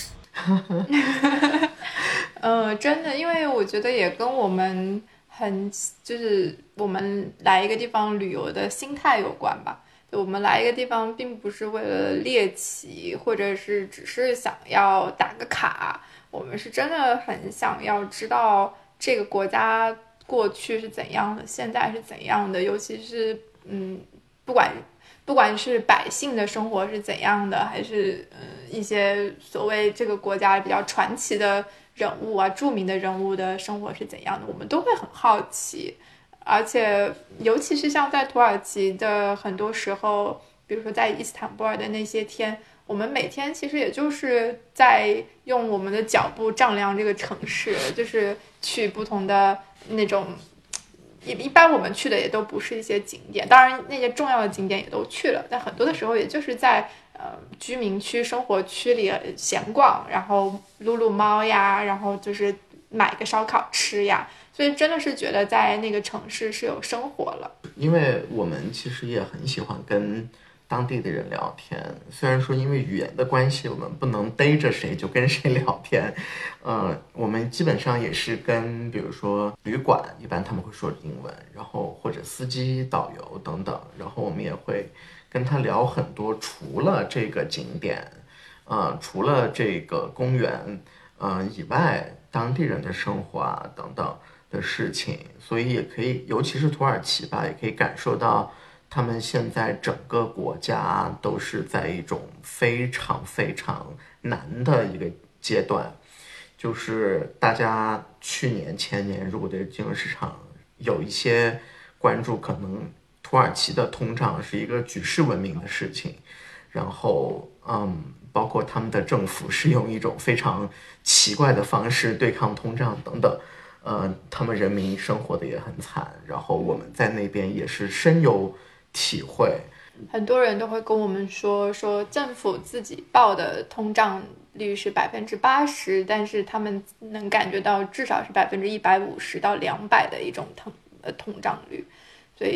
Speaker 2: 呃，真的，因为我觉得也跟我们很就是我们来一个地方旅游的心态有关吧。就我们来一个地方并不是为了猎奇，或者是只是想要打个卡，我们是真的很想要知道这个国家过去是怎样的，现在是怎样的，尤其是嗯，不管不管是百姓的生活是怎样的，还是嗯一些所谓这个国家比较传奇的人物啊，著名的人物的生活是怎样的，我们都会很好奇。而且尤其是像在土耳其的很多时候，比如说在伊斯坦布尔的那些天，我们每天其实也就是在用我们的脚步丈量这个城市，就是去不同的那种一般我们去的也都不是一些景点，当然那些重要的景点也都去了，但很多的时候也就是在呃居民区生活区里闲逛，然后撸撸猫呀，然后就是买个烧烤吃呀，所以真的是觉得在那个城市是有生活了。
Speaker 3: 因为我们其实也很喜欢跟当地的人聊天，虽然说因为语言的关系我们不能逮着谁就跟谁聊天，呃，我们基本上也是跟比如说旅馆，一般他们会说英文，然后或者司机导游等等，然后我们也会跟他聊很多除了这个景点呃，除了这个公园呃以外当地人的生活啊等等的事情，所以也可以尤其是土耳其吧，也可以感受到他们现在整个国家都是在一种非常非常难的一个阶段，就是大家去年前年如果对金融市场有一些关注，可能土耳其的通胀是一个举世闻名的事情，然后嗯，包括他们的政府是用一种非常奇怪的方式对抗通胀等等，呃，他们人民生活的也很惨，然后我们在那边也是深有体会。
Speaker 2: 很多人都会跟我们说说政府自己报的通胀率是百分之八十，但是他们能感觉到至少是百分之一百五十到两百的一种通呃通胀率，所以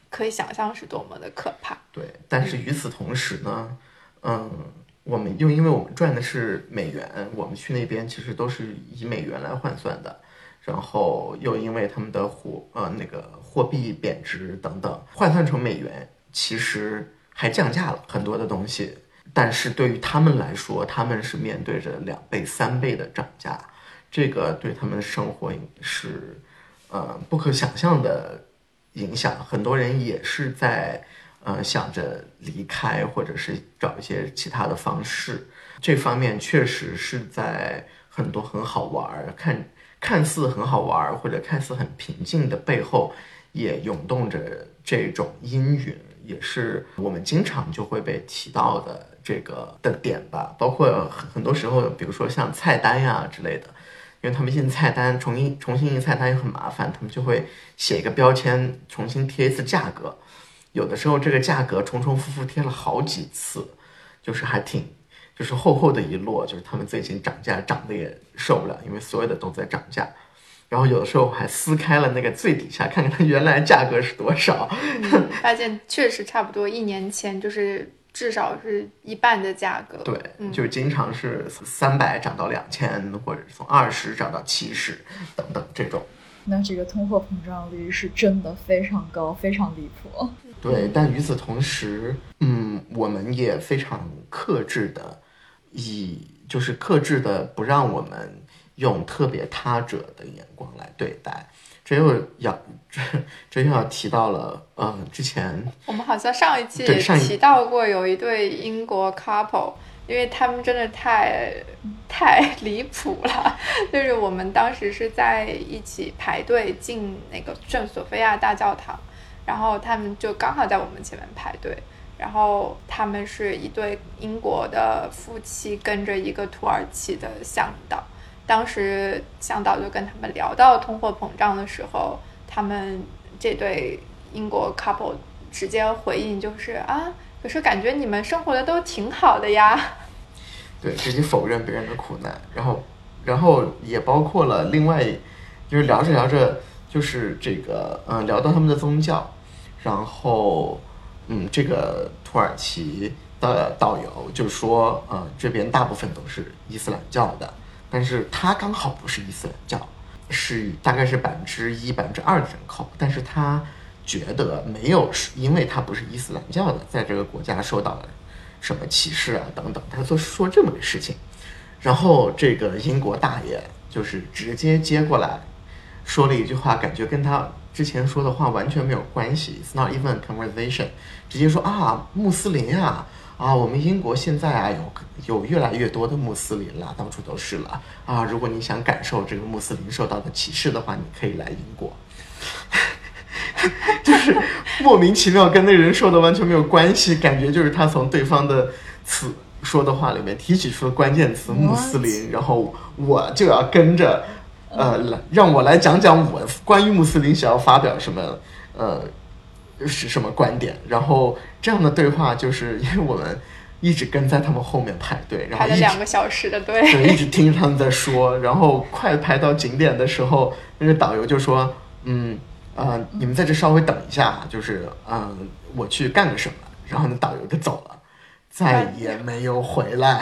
Speaker 2: 可以想象是多么的可怕。
Speaker 3: 对，但是与此同时呢，嗯，我们又因为我们赚的是美元，我们去那边其实都是以美元来换算的，然后又因为他们的货呃那个货币贬值等等，换算成美元其实还降价了很多的东西，但是对于他们来说，他们是面对着两倍三倍的涨价，这个对他们的生活是呃不可想象的影响，很多人也是在呃想着离开或者是找一些其他的方式，这方面确实是在很多很好玩看看似很好玩或者看似很平静的背后，也涌动着这种阴云，也是我们经常就会被提到的这个的点吧。包括很多时候比如说像菜单呀之类的，因为他们印菜单重新重新印菜单也很麻烦，他们就会写一个标签重新贴一次价格，有的时候这个价格重重复复贴了好几次，就是还挺就是厚厚的一摞，就是他们最近涨价涨得也受不了，因为所有的都在涨价。然后有的时候我还撕开了那个最底下看看它原来价格是多少、
Speaker 2: 嗯、发现确实差不多一年前就是至少是一半的价格。
Speaker 3: 对、
Speaker 2: 嗯、
Speaker 3: 就经常是三百涨到两千，或者从二十涨到七十等等这种。
Speaker 4: 那这个通货膨胀率是真的非常高，非常离谱。
Speaker 3: 对，但与此同时嗯，我们也非常克制的以就是克制的不让我们用特别他者的眼光来对待。这又要这这又要提到了嗯，之前
Speaker 2: 我们好像上一期也提到过有一对英国 couple， 因为他们真的太太离谱了，就是我们当时是在一起排队进那个圣索菲亚大教堂，然后他们就刚好在我们前面排队，然后他们是一对英国的夫妻跟着一个土耳其的向导，当时向导就跟他们聊到通货膨胀的时候，他们这对英国 couple 直接回应就是啊，可是感觉你们生活的都挺好的呀。
Speaker 3: 对，直接否认别人的苦难，然后然后也包括了另外就是聊着聊着就是这个嗯聊到他们的宗教，然后嗯这个土耳其的导游就说嗯这边大部分都是伊斯兰教的，但是他刚好不是伊斯兰教，是大概是百分之一百分之二的人口，但是他觉得没有因为他不是伊斯兰教的在这个国家受到了什么歧视啊等等，他就说这么个事情。然后这个英国大爷就是直接接过来说了一句话，感觉跟他之前说的话完全没有关系， It's not even a conversation， 直接说啊穆斯林啊啊，我们英国现在啊有有越来越多的穆斯林了，到处都是了啊。如果你想感受这个穆斯林受到的歧视的话，你可以来英国。就是莫名其妙跟那个人说的完全没有关系，感觉就是他从对方的词说的话里面提取出了关键词穆斯林，然后我就要跟着呃，让我来讲讲我关于穆斯林想要发表什么呃是什么观点。然后这样的对话就是因为我们一直跟在他们后面排队，然后
Speaker 2: 排了两个小时的队，
Speaker 3: 对，一直听着他们在说，然后快排到景点的时候，那个导游就说嗯呃，你们在这稍微等一下，就是嗯、呃，我去干个什么，然后那导游就走了，再也没有回来。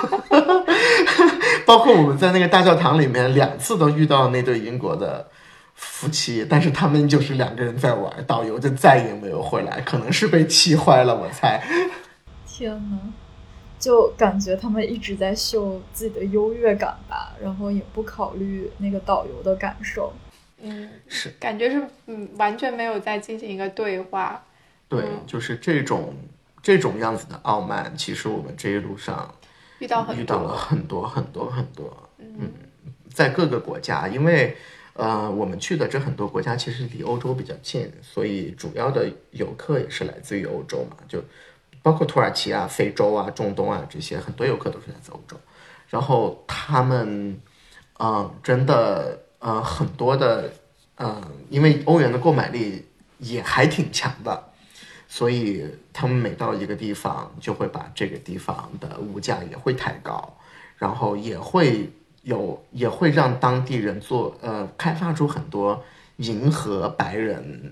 Speaker 3: 包括我们在那个大教堂里面两次都遇到那对英国的夫妻，但是他们就是两个人在玩，导游就再也没有回来，可能是被气坏了，我猜。
Speaker 4: 天哪，就感觉他们一直在秀自己的优越感吧，然后也不考虑那个导游的感受。
Speaker 2: 嗯，
Speaker 3: 是
Speaker 2: 感觉是嗯完全没有在进行一个对话。
Speaker 3: 对、
Speaker 2: 嗯、
Speaker 3: 就是这种这种样子的傲慢，其实我们这一路上
Speaker 2: 遇到很多
Speaker 3: 遇到了很多很多很多。嗯，在各个国家，因为呃我们去的这很多国家其实离欧洲比较近，所以主要的游客也是来自于欧洲嘛，就包括土耳其啊、非洲啊、中东啊这些，很多游客都是来自欧洲。然后他们嗯、呃、真的呃，很多的，呃，因为欧元的购买力也还挺强的，所以他们每到一个地方就会把这个地方的物价也会抬高，然后也会有也会让当地人做呃开发出很多迎合白人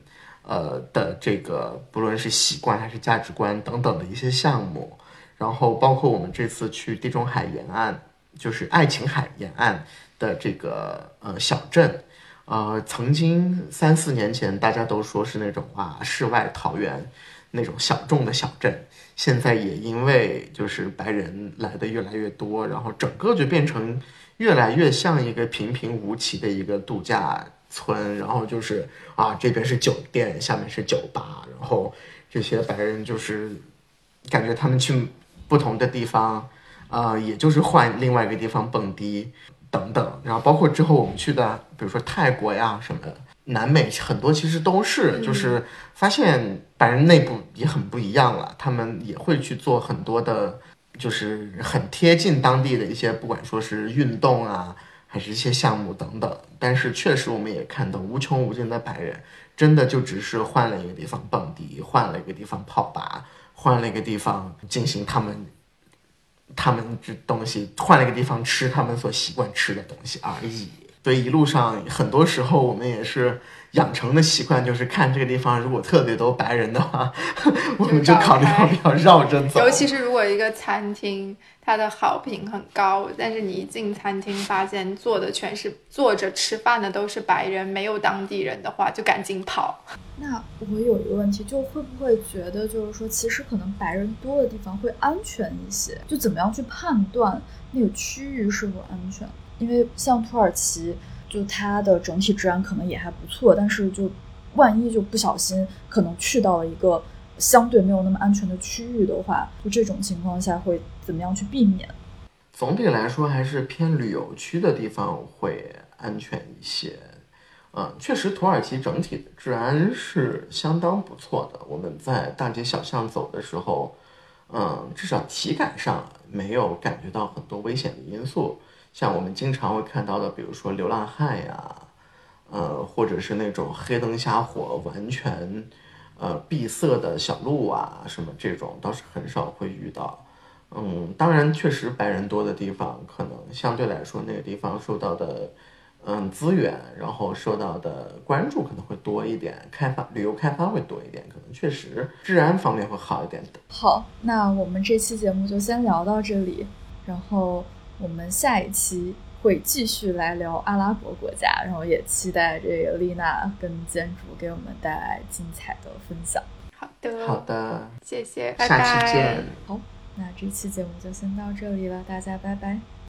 Speaker 3: 呃的这个不论是习惯还是价值观等等的一些项目，然后包括我们这次去地中海沿岸，就是爱琴海沿岸的这个呃小镇，呃，曾经三四年前大家都说是那种啊世外桃源那种小众的小镇，现在也因为就是白人来的越来越多，然后整个就变成越来越像一个平平无奇的一个度假村，然后就是啊这边是酒店，下面是酒吧，然后这些白人就是感觉他们去不同的地方，呃，也就是换另外一个地方蹦迪等等，然后包括之后我们去的，比如说泰国呀什么的，南美很多其实都是，就是发现白人内部也很不一样了，他们也会去做很多的，就是很贴近当地的一些，不管说是运动啊，还是一些项目等等。但是确实我们也看到无穷无尽的白人，真的就只是换了一个地方蹦迪，换了一个地方泡吧，换了一个地方进行他们他们这东西，换了一个地方吃他们所习惯吃的东西而已。所以一路上很多时候我们也是养成的习惯，就是看这个地方如果特别多白人的话，我们就考虑要不要绕着走。
Speaker 2: 尤其是如果一个餐厅它的好评很高，但是你一进餐厅发现坐的全是坐着吃饭的都是白人，没有当地人的话，就赶紧跑。
Speaker 4: 那我有一个问题，就会不会觉得就是说其实可能白人多的地方会安全一些，就怎么样去判断那个区域是否安全？因为像土耳其就它的整体治安可能也还不错，但是就万一就不小心可能去到了一个相对没有那么安全的区域的话，就这种情况下会怎么样去避免？
Speaker 3: 总体来说还是偏旅游区的地方会安全一些。嗯，确实土耳其整体的治安是相当不错的，我们在大街小巷走的时候，嗯，至少体感上没有感觉到很多危险的因素，像我们经常会看到的，比如说流浪汉呀，呃，或者是那种黑灯瞎火完全呃闭塞的小路啊，什么这种倒是很少会遇到。嗯，当然确实白人多的地方，可能相对来说那个地方受到的嗯资源，然后受到的关注可能会多一点，开发旅游开发会多一点，可能确实治安方面会好一点的。
Speaker 4: 好，那我们这期节目就先聊到这里，然后我们下一期会继续来聊阿拉伯国家，然后也期待这个丽娜跟建筑给我们带来精彩的分享。
Speaker 2: 好的，
Speaker 3: 好的，
Speaker 2: 谢谢，拜拜，
Speaker 3: 下期见。
Speaker 4: 好，那这期节目就先到这里了，大家拜拜。